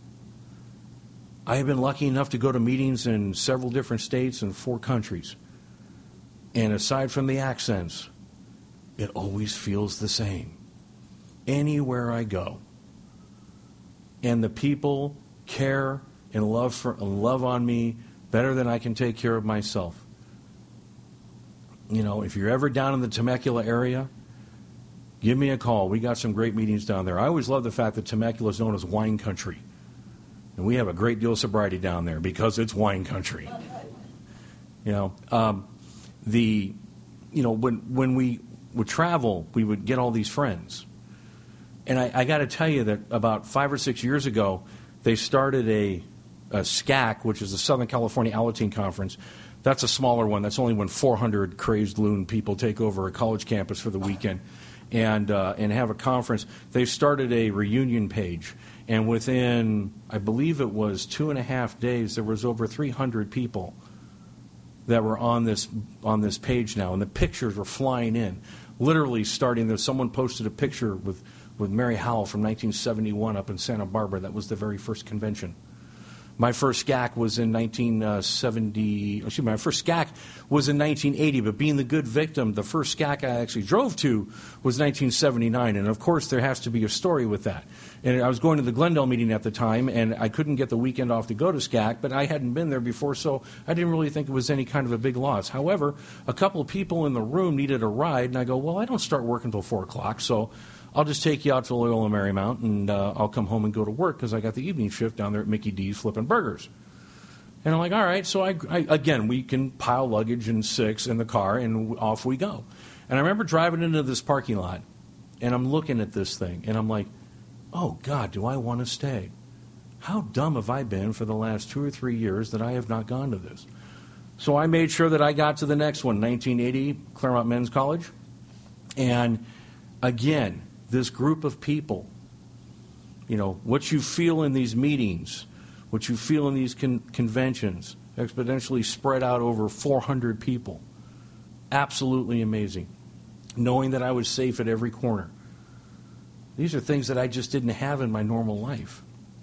I have been lucky enough to go to meetings in several different states and four countries. And aside from the accents, it always feels the same. Anywhere I go. And the people care and love, for, and love on me better than I can take care of myself. You know, if you're ever down in the Temecula area, give me a call. We got some great meetings down there. I always love the fact that Temecula is known as wine country. And we have a great deal of sobriety down there because it's wine country. You know, um, the, you know, when when we would travel, we would get all these friends. And I, I got to tell you that about five or six years ago, they started a, a S C A C, which is the Southern California Alateen Conference. That's a smaller one. That's only when four hundred crazed loon people take over a college campus for the weekend and uh, and have a conference. They started a reunion page, and within, I believe it was two and a half days, there was over three hundred people that were on this on this page now, and the pictures were flying in. Literally starting there, someone posted a picture with, with Mary Howell from nineteen seventy-one up in Santa Barbara. That was the very first convention. My first S C A C was in nineteen seventy. Excuse me, my first S C A C was in nineteen eighty. But being the good victim, the first S C A C I actually drove to was nineteen seventy-nine. And of course, there has to be a story with that. And I was going to the Glendale meeting at the time, and I couldn't get the weekend off to go to S C A C. But I hadn't been there before, so I didn't really think it was any kind of a big loss. However, a couple of people in the room needed a ride, and I go, well, I don't start work until four o'clock, so I'll just take you out to Loyola Marymount, and uh, I'll come home and go to work because I got the evening shift down there at Mickey D's flipping burgers. And I'm like, all right, so I, I again, we can pile luggage in six in the car, and off we go. And I remember driving into this parking lot, and I'm looking at this thing, and I'm like, oh, God, do I want to stay? How dumb have I been for the last two or three years that I have not gone to this? So I made sure that I got to the next one, nineteen eighty, Claremont Men's College. And again, this group of people, you know, what you feel in these meetings, what you feel in these con- conventions, exponentially spread out over four hundred people. Absolutely amazing. Knowing that I was safe at every corner. These are things that I just didn't have in my normal life.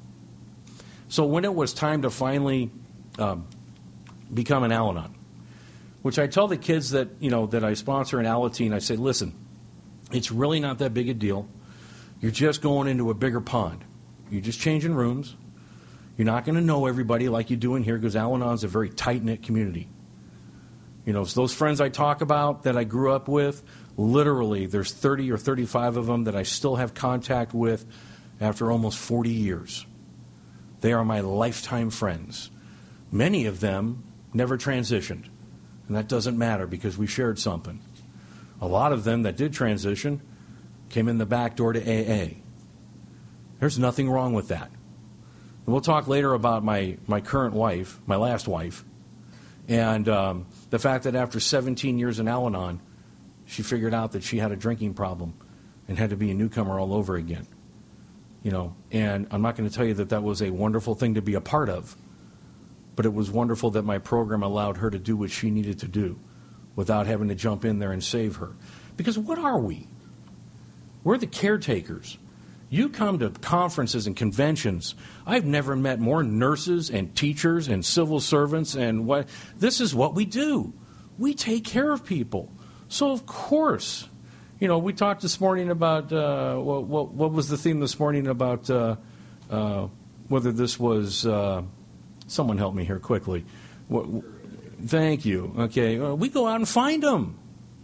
So when it was time to finally um, become an Al-Anon, which I tell the kids that, you know, that I sponsor in Alateen, I say, listen, it's really not that big a deal. You're just going into a bigger pond. You're just changing rooms. You're not going to know everybody like you do in here because Al-Anon's a very tight-knit community. You know, so those friends I talk about that I grew up with, literally there's thirty or thirty-five of them that I still have contact with after almost forty years. They are my lifetime friends. Many of them never transitioned, and that doesn't matter because we shared something. A lot of them that did transition came in the back door to A A. There's nothing wrong with that. And we'll talk later about my, my current wife, my last wife, and um, the fact that after seventeen years in Al-Anon, she figured out that she had a drinking problem. and had to be a newcomer all over again. You know, and I'm not going to tell you that that was a wonderful thing to be a part of, but it was wonderful that my program allowed her to do what she needed to do without having to jump in there and save her. Because what are we? We're the caretakers. You come to conferences and conventions. I've never met more nurses and teachers and civil servants, and what this is what we do. We take care of people. So of course, you know, we talked this morning about uh, what, what, what was the theme this morning about uh, uh, whether this was uh, someone help me here quickly. What, thank you. Okay, uh, we go out and find them.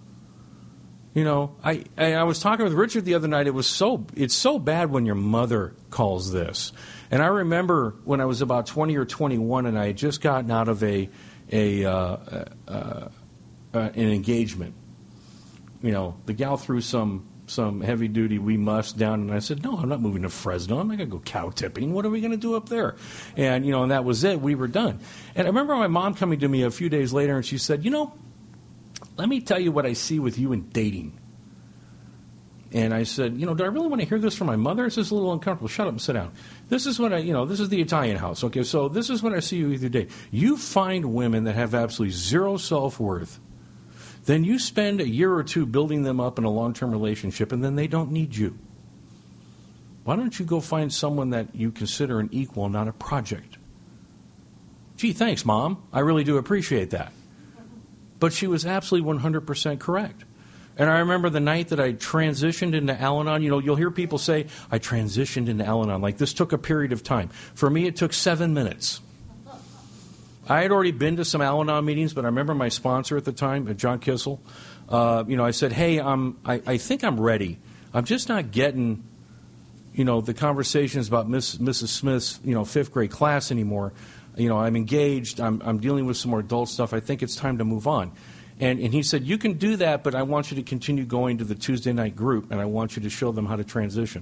You know, I, I I was talking with Richard the other night. It was so it's so bad when your mother calls this. And I remember when I was about twenty or twenty-one, and I had just gotten out of a a uh, uh, uh, an engagement. You know, the gal threw some some heavy duty "we must" down, and I said, "No, I'm not moving to Fresno. I'm not going to go cow tipping. What are we going to do up there?" And you know, and that was it. We were done. And I remember my mom coming to me a few days later, and she said, "You know, let me tell you what I see with you in dating." And I said, you know, do I really want to hear this from my mother? It's just a little uncomfortable. Shut up and sit down. This is what I, you know, this is the Italian house. Okay, so this is what I see you with your date. You find women that have absolutely zero self-worth. Then you spend a year or two building them up in a long-term relationship, and then they don't need you. Why don't you go find someone that you consider an equal, not a project? Gee, thanks, Mom. I really do appreciate that. But she was absolutely one hundred percent correct. And I remember the night that I transitioned into Al-Anon. You know, you'll hear people say, I transitioned into Al-Anon. Like, this took a period of time. For me, it took seven minutes. I had already been to some Al-Anon meetings, but I remember my sponsor at the time, John Kissel. Uh, you know, I said, hey, I'm, I, I think I'm ready. I'm just not getting, you know, the conversations about Miss, Missus Smith's, you know, fifth grade class anymore. You know, I'm engaged. I'm, I'm dealing with some more adult stuff. I think it's time to move on. And, and he said, you can do that, but I want you to continue going to the Tuesday night group, and I want you to show them how to transition.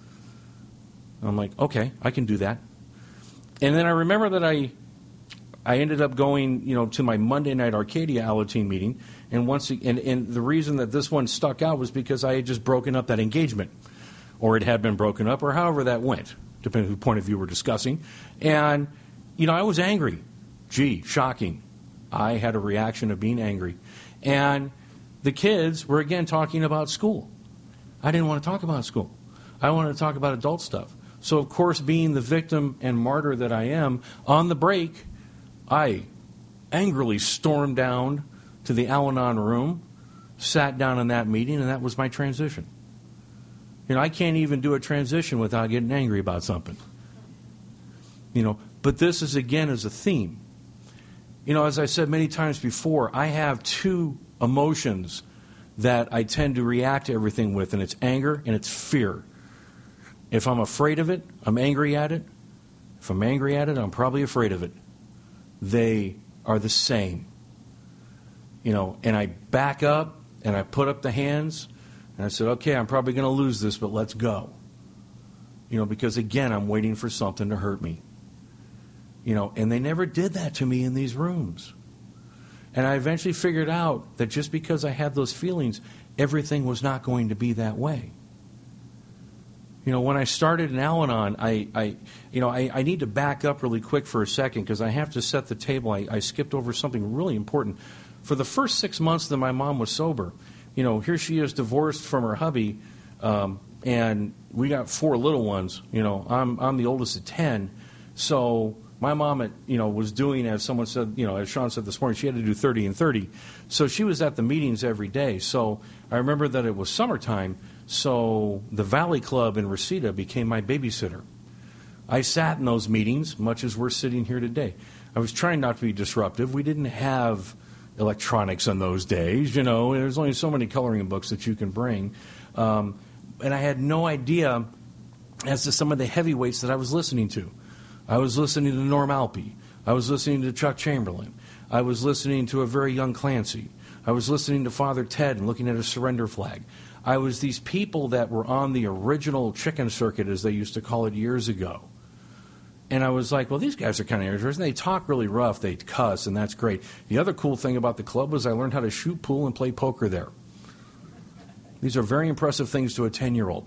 I'm like, okay, I can do that. And then I remember that I I ended up going, you know, to my Monday night Arcadia Alateen meeting, and once and, and the reason that this one stuck out was because I had just broken up that engagement, or it had been broken up, or however that went, depending on whose point of view we're discussing. And, you know, I was angry. Gee, shocking. I had a reaction of being angry. And the kids were, again, talking about school. I didn't want to talk about school. I wanted to talk about adult stuff. So, of course, being the victim and martyr that I am, on the break, I angrily stormed down to the Al-Anon room, sat down in that meeting, and that was my transition. You know, I can't even do a transition without getting angry about something. You know, but this is, again, is a theme. You know, as I said many times before, I have two emotions that I tend to react to everything with, and it's anger and it's fear. If I'm afraid of it, I'm angry at it. If I'm angry at it, I'm probably afraid of it. They are the same. You know, and I back up and I put up the hands and I said, okay, I'm probably going to lose this, but let's go. You know, because again, I'm waiting for something to hurt me. You know, and they never did that to me in these rooms. And I eventually figured out that just because I had those feelings, everything was not going to be that way. You know, when I started in Al-Anon, I, I you know, I, I need to back up really quick for a second because I have to set the table. I, I skipped over something really important. For the first six months that my mom was sober, you know, here she is divorced from her hubby, um, and we got four little ones. You know, I'm I'm the oldest of ten, so my mom, at, you know, was doing, as someone said, you know, as Sean said this morning, she had to do thirty and thirty. So she was at the meetings every day. So I remember that it was summertime, so the Valley Club in Reseda became my babysitter. I sat in those meetings, much as we're sitting here today. I was trying not to be disruptive. We didn't have electronics in those days, you know. There's only so many coloring books that you can bring. Um, and I had no idea as to some of the heavyweights that I was listening to. I was listening to Norm Alpe. I was listening to Chuck Chamberlain. I was listening to a very young Clancy. I was listening to Father Ted and looking at a surrender flag. I was these people that were on the original chicken circuit, as they used to call it years ago. And I was like, well, these guys are kind of interesting. They talk really rough. They cuss, and that's great. The other cool thing about the club was I learned how to shoot pool and play poker there. These are very impressive things to a ten-year-old.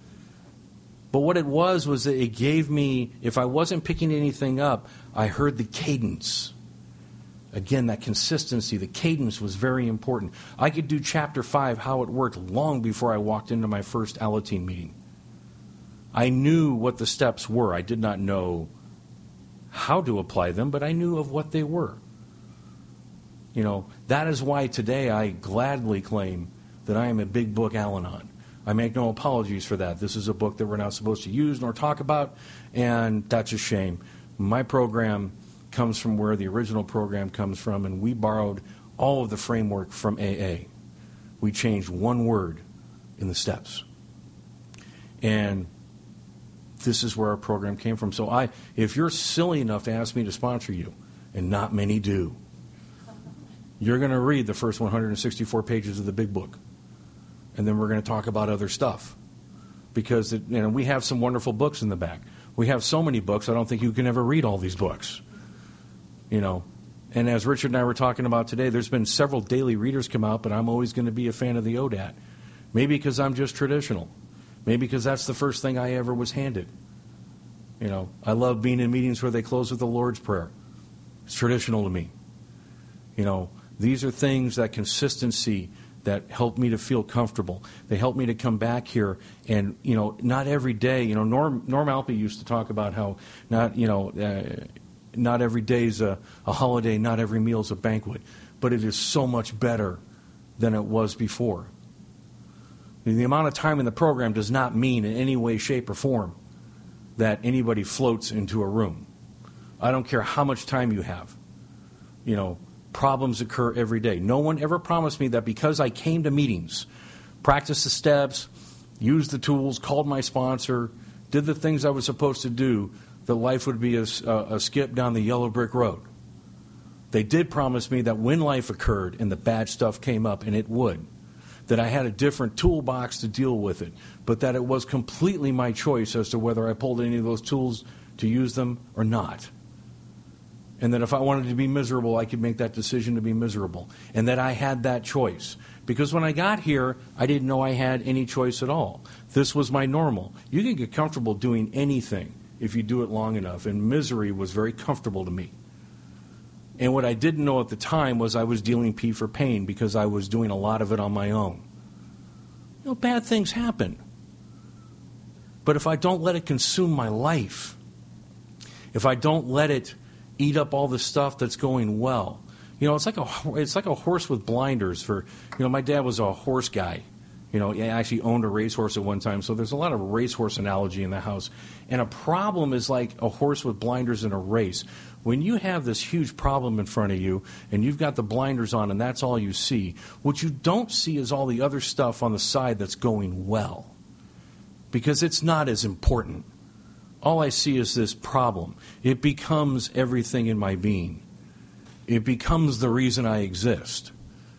But what it was was that it gave me, if I wasn't picking anything up, I heard the cadence. Again, that consistency, the cadence was very important. I could do chapter five, how it worked, long before I walked into my first Alateen meeting. I knew what the steps were. I did not know how to apply them, but I knew of what they were. You know, that is why today I gladly claim that I am a big book Al-Anon. I make no apologies for that. This is a book that we're not supposed to use nor talk about, and that's a shame. My program comes from where the original program comes from, and we borrowed all of the framework from A A. We changed one word in the steps. And this is where our program came from. So I, if you're silly enough to ask me to sponsor you, and not many do, you're going to read the first one hundred sixty-four pages of the big book. And then we're going to talk about other stuff. Because it, you know, we have some wonderful books in the back. We have so many books, I don't think you can ever read all these books. You know, and as Richard and I were talking about today, there's been several daily readers come out, but I'm always going to be a fan of the O D A T. Maybe because I'm just traditional. Maybe because that's the first thing I ever was handed. You know, I love being in meetings where they close with the Lord's Prayer. It's traditional to me. You know, these are things, that consistency, that help me to feel comfortable. They help me to come back here and, you know, not every day. You know, Norm, Norm Alpe used to talk about how not, you know, uh, not every day is a, a holiday, not every meal is a banquet. But it is so much better than it was before. The amount of time in the program does not mean in any way, shape, or form that anybody floats into a room. I don't care how much time you have. You know, problems occur every day. No one ever promised me that because I came to meetings, practiced the steps, used the tools, called my sponsor, did the things I was supposed to do, that life would be a, a, a skip down the yellow brick road. They did promise me that when life occurred and the bad stuff came up, and it would, that I had a different toolbox to deal with it, but that it was completely my choice as to whether I pulled any of those tools to use them or not. And that if I wanted to be miserable, I could make that decision to be miserable. And that I had that choice. Because when I got here, I didn't know I had any choice at all. This was my normal. You can get comfortable doing anything if you do it long enough. And misery was very comfortable to me. And what I didn't know at the time was I was dealing P for pain because I was doing a lot of it on my own. You know, bad things happen. But if I don't let it consume my life, if I don't let it eat up all the stuff that's going well. You know, it's like a it's like a horse with blinders. For you know, my dad was a horse guy. You know, he actually owned a racehorse at one time. So there's a lot of racehorse analogy in the house. And a problem is like a horse with blinders in a race. When you have this huge problem in front of you and you've got the blinders on and that's all you see, what you don't see is all the other stuff on the side that's going well. Because it's not as important. All I see is this problem. It becomes everything in my being. It becomes the reason I exist.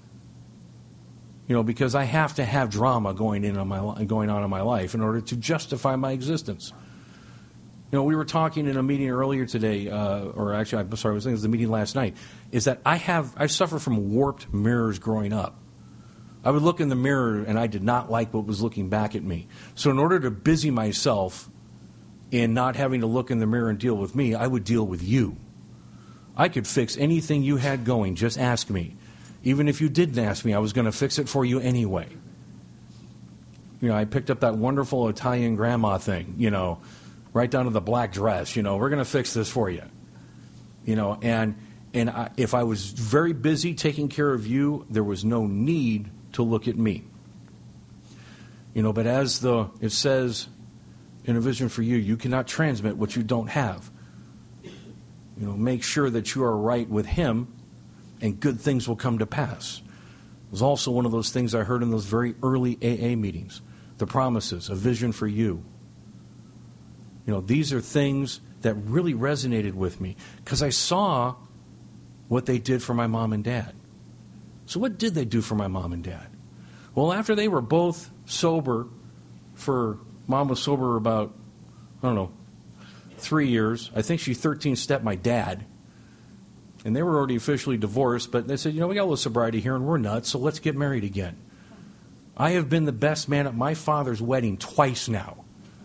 You know, because I have to have drama going in on my going on in my life in order to justify my existence. You know, we were talking in a meeting earlier today, uh, or actually, I'm sorry, I was thinking it was the meeting last night. Is that I have I suffer from warped mirrors growing up. I would look in the mirror and I did not like what was looking back at me. So in order to busy myself in not having to look in the mirror and deal with me, I would deal with you. I could fix anything you had going. Just ask me. Even if you didn't ask me, I was going to fix it for you anyway. You know, I picked up that wonderful Italian grandma thing, you know, right down to the black dress. You know, we're going to fix this for you. You know, and and I, if I was very busy taking care of you, there was no need to look at me. You know, but as the it says in A Vision for You, you cannot transmit what you don't have. You know, make sure that you are right with Him, and good things will come to pass. It was also one of those things I heard in those very early A A meetings. The promises, a vision for you. You know, these are things that really resonated with me because I saw what they did for my mom and dad. So what did they do for my mom and dad? Well, after they were both sober for, mom was sober about, I don't know, three years. I think she thirteen-stepped my dad. And they were already officially divorced, but they said, you know, we got a little sobriety here and we're nuts, so let's get married again. I have been the best man at my father's wedding twice now.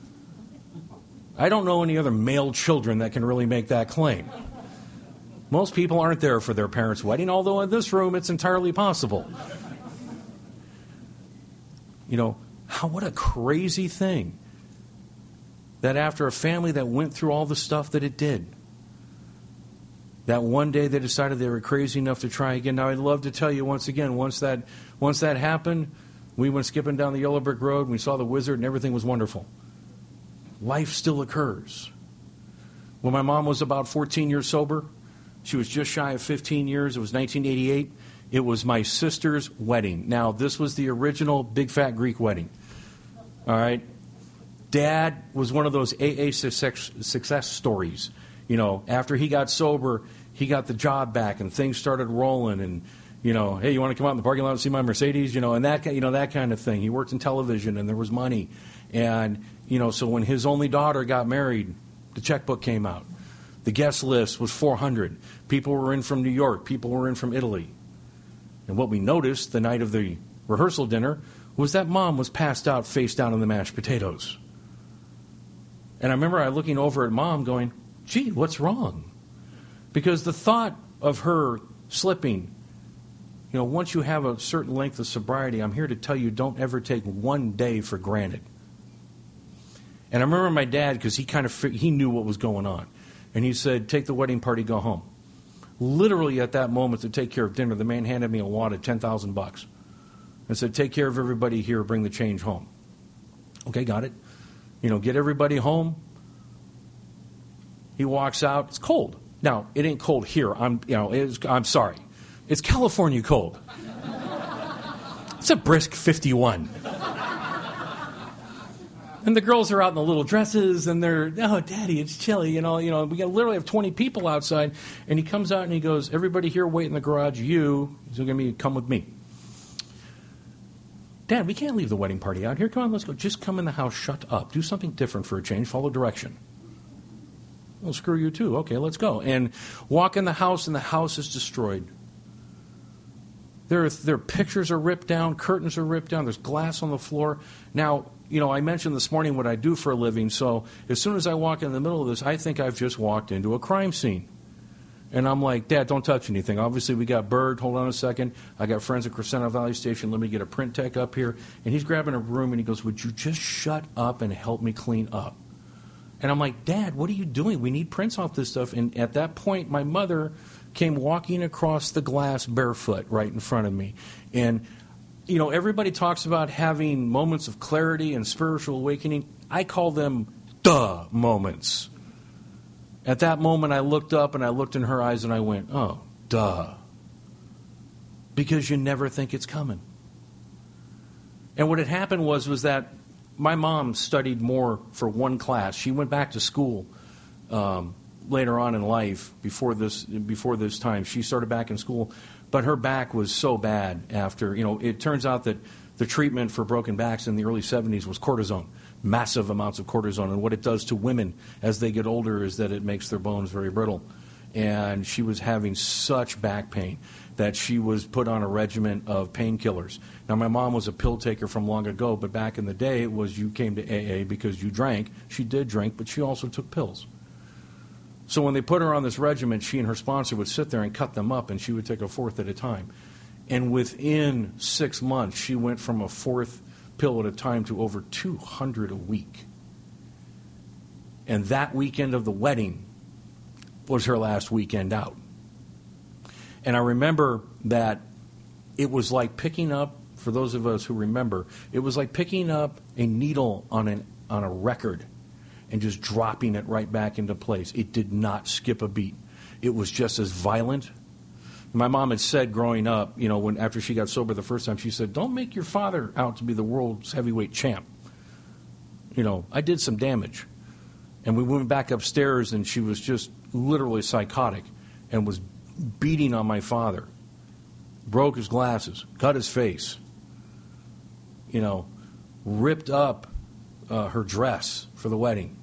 I don't know any other male children that can really make that claim. Most people aren't there for their parents' wedding, although in this room it's entirely possible. You know, how, what a crazy thing that after a family that went through all the stuff that it did, that one day they decided they were crazy enough to try again. Now, I'd love to tell you once again, once that once that happened, we went skipping down the yellow brick road, and we saw the wizard, and everything was wonderful. Life still occurs. When my mom was about fourteen years sober, she was just shy of fifteen years. It was nineteen eighty-eight. It was my sister's wedding. Now, this was the original big fat Greek wedding. All right? Dad was one of those A A success, success stories. You know, after he got sober, he got the job back and things started rolling and, you know, hey, you want to come out in the parking lot and see my Mercedes? You know, and that, you know, that kind of thing. He worked in television and there was money. And, you know, so when his only daughter got married, the checkbook came out. The guest list was four hundred. People were in from New York. People were in from Italy. And what we noticed the night of the rehearsal dinner was that Mom was passed out face down in the mashed potatoes. And I remember I looking over at Mom going, gee, what's wrong? Because the thought of her slipping, you know, once you have a certain length of sobriety, I'm here to tell you, don't ever take one day for granted. And I remember my dad, because he kind of he knew what was going on. And he said, take the wedding party, go home. Literally at that moment to take care of dinner, the man handed me a wad of ten thousand bucks. And said, take care of everybody here, bring the change home. Okay, got it. You know, get everybody home. He walks out. It's cold. Now, it ain't cold here. I'm, you know, it's, I'm sorry. It's California cold. It's a brisk fifty-one. And the girls are out in the little dresses, and they're, oh, Daddy, it's chilly. You know, you know, we got literally have twenty people outside. And he comes out and he goes, everybody here wait in the garage. You, he's going to be, come with me. Dad, we can't leave the wedding party out here. Come on, let's go. Just come in the house, shut up. Do something different for a change. Follow direction. Well, screw you too. Okay, let's go. And walk in the house, and the house is destroyed. There, their pictures are ripped down. Curtains are ripped down. There's glass on the floor. Now, you know, I mentioned this morning what I do for a living, so as soon as I walk in the middle of this, I think I've just walked into a crime scene. And I'm like, Dad, don't touch anything. Obviously, we got Bird. Hold on a second. I got friends at Crescendo Valley Station. Let me get a print tech up here. And he's grabbing a broom, and he goes, would you just shut up and help me clean up? And I'm like, Dad, what are you doing? We need prints off this stuff. And at that point, my mother came walking across the glass barefoot right in front of me. And, you know, everybody talks about having moments of clarity and spiritual awakening. I call them duh moments. At that moment, I looked up and I looked in her eyes and I went, oh, duh. Because you never think it's coming. And what had happened was, was that my mom studied more for one class. She went back to school um, later on in life before this, before this time. She started back in school, but her back was so bad after, you know, it turns out that the treatment for broken backs in the early seventies was cortisone. Massive amounts of cortisone, and what it does to women as they get older is that it makes their bones very brittle. And she was having such back pain that she was put on a regimen of painkillers. Now, my mom was a pill taker from long ago, but back in the day it was you came to A A because you drank. She did drink, but she also took pills. So when they put her on this regimen, she and her sponsor would sit there and cut them up, and she would take a fourth at a time. And within six months, she went from a fourth pill at a time to over two hundred a week. And that weekend of the wedding was her last weekend out. And I remember that it was like picking up, for those of us who remember, it was like picking up a needle on an on a record and just dropping it right back into place. It did not skip a beat. It was just as violent. My mom had said growing up, you know, when after she got sober the first time, she said, don't make your father out to be the world's heavyweight champ. You know, I did some damage. And we went back upstairs, and she was just literally psychotic and was beating on my father. Broke his glasses, cut his face, you know, ripped up uh, her dress for the wedding.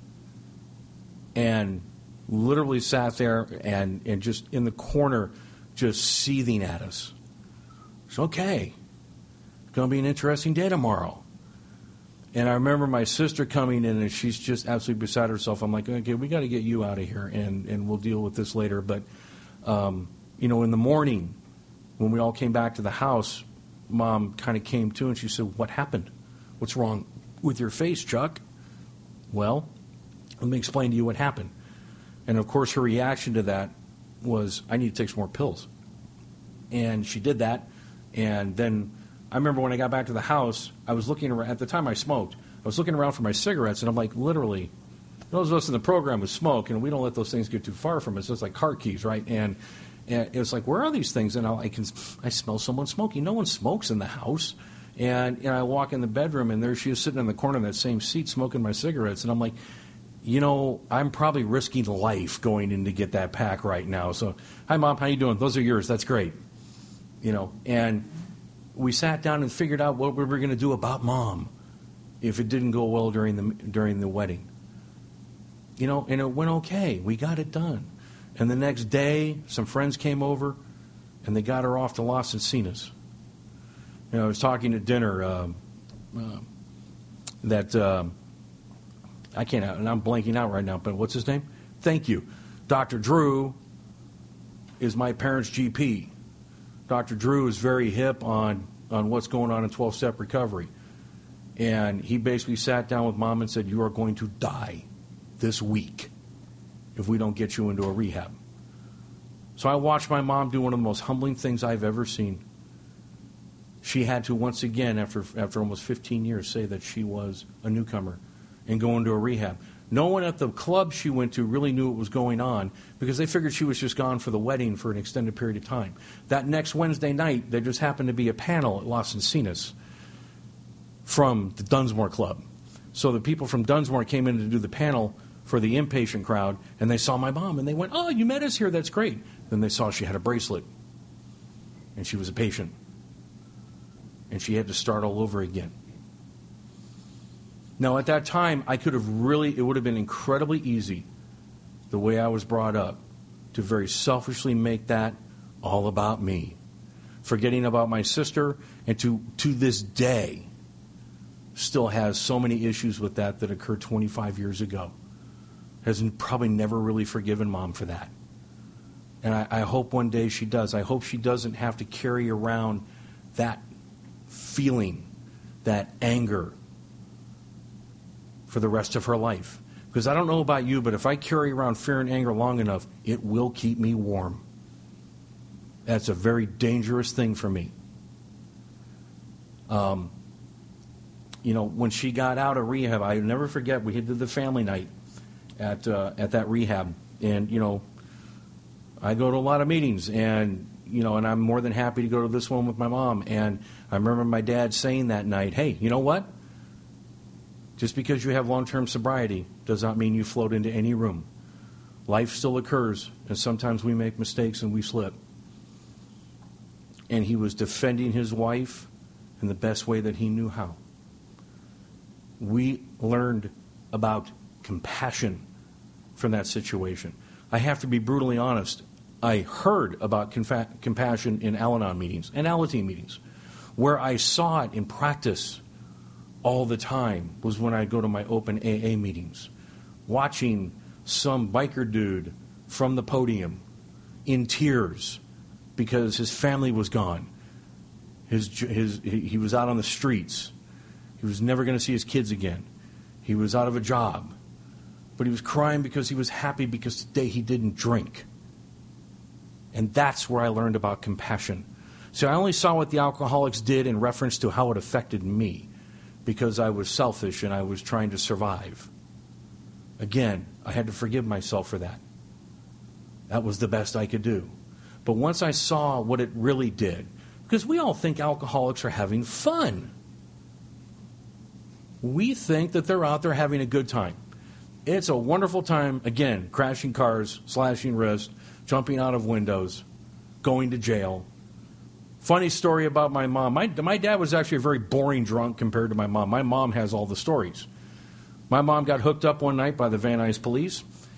And literally sat there and, and just in the corner just seething at us. It's okay. It's going to be an interesting day tomorrow. And I remember my sister coming in, and she's just absolutely beside herself. I'm like, okay, we got to get you out of here, and, and we'll deal with this later. But, um, you know, in the morning, when we all came back to the house, Mom kind of came to, and she said, what happened? What's wrong with your face, Chuck? Well, let me explain to you what happened. And, of course, her reaction to that was, I need to take some more pills. And she did that, and then I remember when I got back to the house, I was looking around. At the time I smoked, I was looking around for my cigarettes, and I'm like, literally, those of us in the program with smoke, and we don't let those things get too far from us. It's like car keys, right? And, and it was like, where are these things? And I, I can, I smell someone smoking. No one smokes in the house. And, and I walk in the bedroom, and there she is sitting in the corner of that same seat smoking my cigarettes. And I'm like, you know, I'm probably risking life going in to get that pack right now. So, hi, Mom, how you doing? Those are yours. That's great. You know, and we sat down and figured out what we were going to do about Mom if it didn't go well during the during the wedding. You know, and it went okay. We got it done. And the next day, some friends came over, and they got her off to Las Encinas. You know, I was talking at dinner um, uh, that um, I can't, and I'm blanking out right now, but what's his name? Thank you. Doctor Drew is my parents' G P. Doctor Drew is very hip on, on what's going on in twelve-step recovery. And he basically sat down with Mom and said, you are going to die this week if we don't get you into a rehab. So I watched my mom do one of the most humbling things I've ever seen. She had to once again, after after almost fifteen years, say that she was a newcomer and go into a rehab. No one at the club she went to really knew what was going on because they figured she was just gone for the wedding for an extended period of time. That next Wednesday night, there just happened to be a panel at Las Encinas from the Dunsmore Club. So the people from Dunsmore came in to do the panel for the inpatient crowd, and they saw my mom, and they went, oh, you met us here, that's great. Then they saw she had a bracelet, and she was a patient, and she had to start all over again. Now, at that time, I could have really, it would have been incredibly easy, the way I was brought up, to very selfishly make that all about me, forgetting about my sister, and to, to this day, still has so many issues with that that occurred twenty-five years ago. Has probably never really forgiven Mom for that. And I, I hope one day she does. I hope she doesn't have to carry around that feeling, that anger, for the rest of her life. Because I don't know about you, but if I carry around fear and anger long enough, it will keep me warm. That's a very dangerous thing for me. Um, you know, when she got out of rehab, I'll never forget, we did the family night at uh, at that rehab. And, you know, I go to a lot of meetings, and, you know, and I'm more than happy to go to this one with my mom. And I remember my dad saying that night, hey, you know what? Just because you have long-term sobriety does not mean you float into any room. Life still occurs, and sometimes we make mistakes and we slip. And he was defending his wife in the best way that he knew how. We learned about compassion from that situation. I have to be brutally honest. I heard about confa- compassion in Al-Anon meetings and Alateen meetings. Where I saw it in practice all the time was when I go to my open A A meetings, watching some biker dude from the podium in tears because his family was gone. His, his, he was out on the streets. He was never going to see his kids again. He was out of a job. But he was crying because he was happy because today he didn't drink. And that's where I learned about compassion. So I only saw what the alcoholics did in reference to how it affected me, because I was selfish and I was trying to survive. Again, I had to forgive myself for that. That was the best I could do. But once I saw what it really did, because we all think alcoholics are having fun. We think that they're out there having a good time. It's a wonderful time, again, crashing cars, slashing wrists, jumping out of windows, going to jail. Funny story about my mom. My, my dad was actually a very boring drunk compared to my mom. My mom has all the stories. My mom got hooked up one night by the Van Nuys police.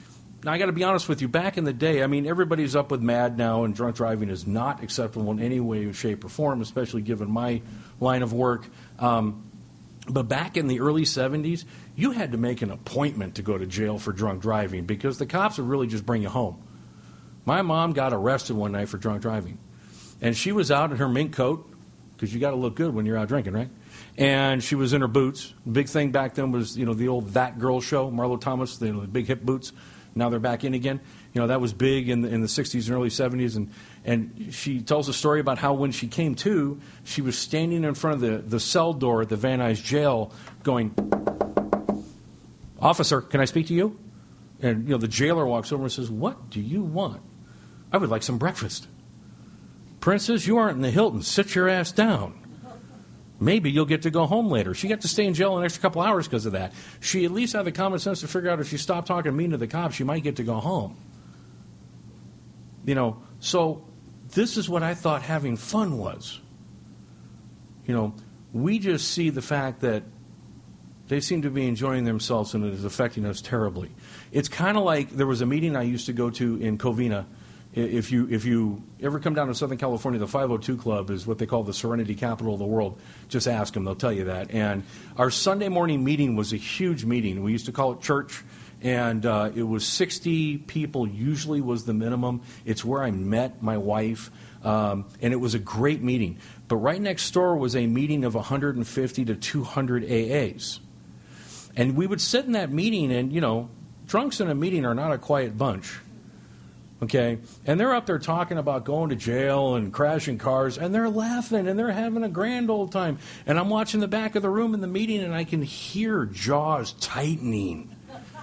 now I got to be honest with you. Back in the day, I mean, everybody's up with MAD now, and drunk driving is not acceptable in any way, shape, or form, especially given my line of work. Um, but back in the early seventies, you had to make an appointment to go to jail for drunk driving because the cops would really just bring you home. My mom got arrested one night for drunk driving, and she was out in her mink coat, because you got to look good when you're out drinking, right? And she was in her boots. The big thing back then was, you know, the old That Girl show, Marlo Thomas, the, the big hip boots. Now they're back in again. You know, that was big in the, in the sixties and early seventies. And, and she tells a story about how when she came to, she was standing in front of the, the cell door at the Van Nuys jail going, "Officer, can I speak to you?" And, you know, the jailer walks over and says, "What do you want?" "I would like some breakfast." "Princess, you aren't in the Hilton. Sit your ass down. Maybe you'll get to go home later." She got to stay in jail an extra couple hours because of that. She at least had the common sense to figure out if she stopped talking mean to the cops, she might get to go home. You know, so this is what I thought having fun was. You know, we just see the fact that they seem to be enjoying themselves and it is affecting us terribly. It's kind of like there was a meeting I used to go to in Covina. If you if you ever come down to Southern California, the five oh two Club is what they call the Serenity Capital of the world. Just ask them, they'll tell you that. And our Sunday morning meeting was a huge meeting. We used to call it church, and uh, it was sixty people usually was the minimum. It's where I met my wife, um, and it was a great meeting. But right next door was a meeting of one hundred fifty to two hundred A As. And we would sit in that meeting, and, you know, drunks in a meeting are not a quiet bunch. Okay, and they're up there talking about going to jail and crashing cars, and they're laughing, and they're having a grand old time. And I'm watching the back of the room in the meeting, and I can hear jaws tightening.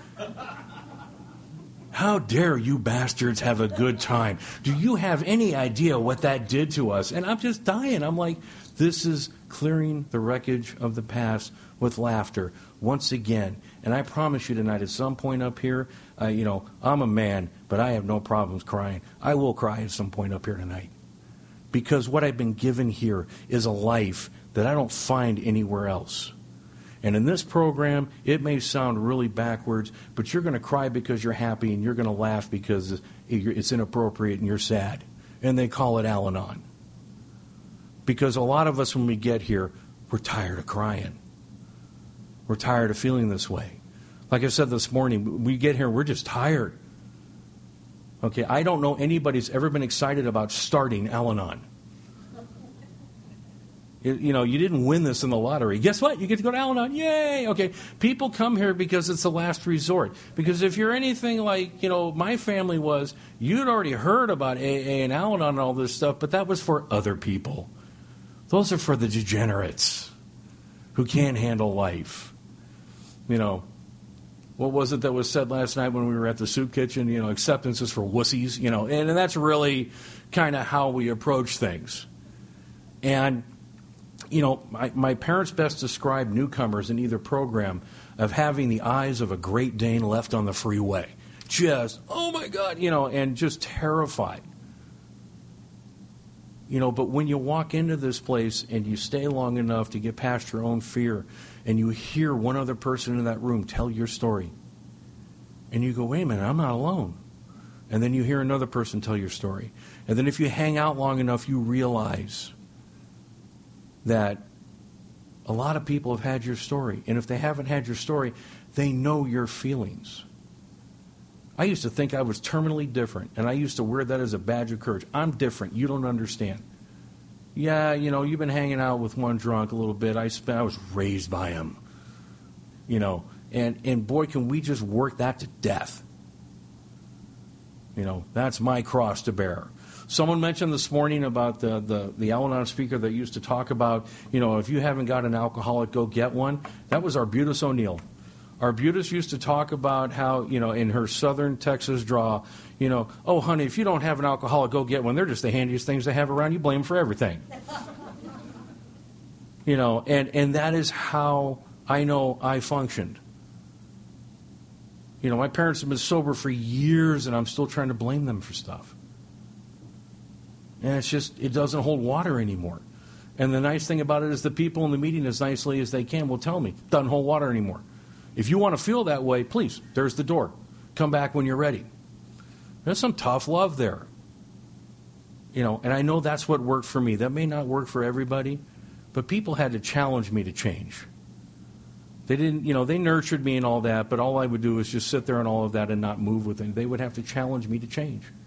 How dare you bastards have a good time? Do you have any idea what that did to us? And I'm just dying. I'm like, this is clearing the wreckage of the past with laughter once again. And I promise you tonight, at some point up here, uh, you know, I'm a man, but I have no problems crying. I will cry at some point up here tonight. Because what I've been given here is a life that I don't find anywhere else. And in this program, it may sound really backwards, but you're going to cry because you're happy, and you're going to laugh because it's inappropriate and you're sad. And they call it Al-Anon. Because a lot of us, when we get here, we're tired of crying. We're tired of feeling this way. Like I said this morning, we get here, we're just tired. Okay, I don't know anybody who's ever been excited about starting Al-Anon. You, you know, you didn't win this in the lottery. Guess what? You get to go to Al-Anon. Yay! Okay, people come here because it's the last resort. Because if you're anything like, you know, my family was, you'd already heard about A A and Al-Anon and all this stuff, but that was for other people. Those are for the degenerates who can't handle life. You know, what was it that was said last night when we were at the soup kitchen? You know, acceptance is for wussies, you know, and, and that's really kind of how we approach things. And, you know, my, my parents best described newcomers in either program of having the eyes of a Great Dane left on the freeway. Just, oh my God, you know, and just terrified. You know, but when you walk into this place and you stay long enough to get past your own fear and you hear one other person in that room tell your story and you go, wait a minute, I'm not alone. And then you hear another person tell your story. And then if you hang out long enough, you realize that a lot of people have had your story. And if they haven't had your story, they know your feelings. I used to think I was terminally different, and I used to wear that as a badge of courage. I'm different. You don't understand. Yeah, you know, you've been hanging out with one drunk a little bit. I spent, I was raised by him. You know, and, and boy, can we just work that to death. You know, that's my cross to bear. Someone mentioned this morning about the, the, the Al-Anon speaker that used to talk about, you know, if you haven't got an alcoholic, go get one. That was Arbutus O'Neill. Arbutus used to talk about how, you know, in her southern Texas draw, you know, oh, honey, if you don't have an alcoholic, go get one. They're just the handiest things to have around. You blame them for everything. You know, and, and that is how I know I functioned. You know, my parents have been sober for years, and I'm still trying to blame them for stuff. And it's just, it doesn't hold water anymore. And the nice thing about it is the people in the meeting, as nicely as they can, will tell me, doesn't hold water anymore. If you want to feel that way, please, there's the door. come back when you're ready. There's some tough love there. You know, and I know that's what worked for me. That may not work for everybody, but people had to challenge me to change. They didn't, you know, they nurtured me and all that, but all I would do is just sit there and all of that and not move with it. They would have to challenge me to change.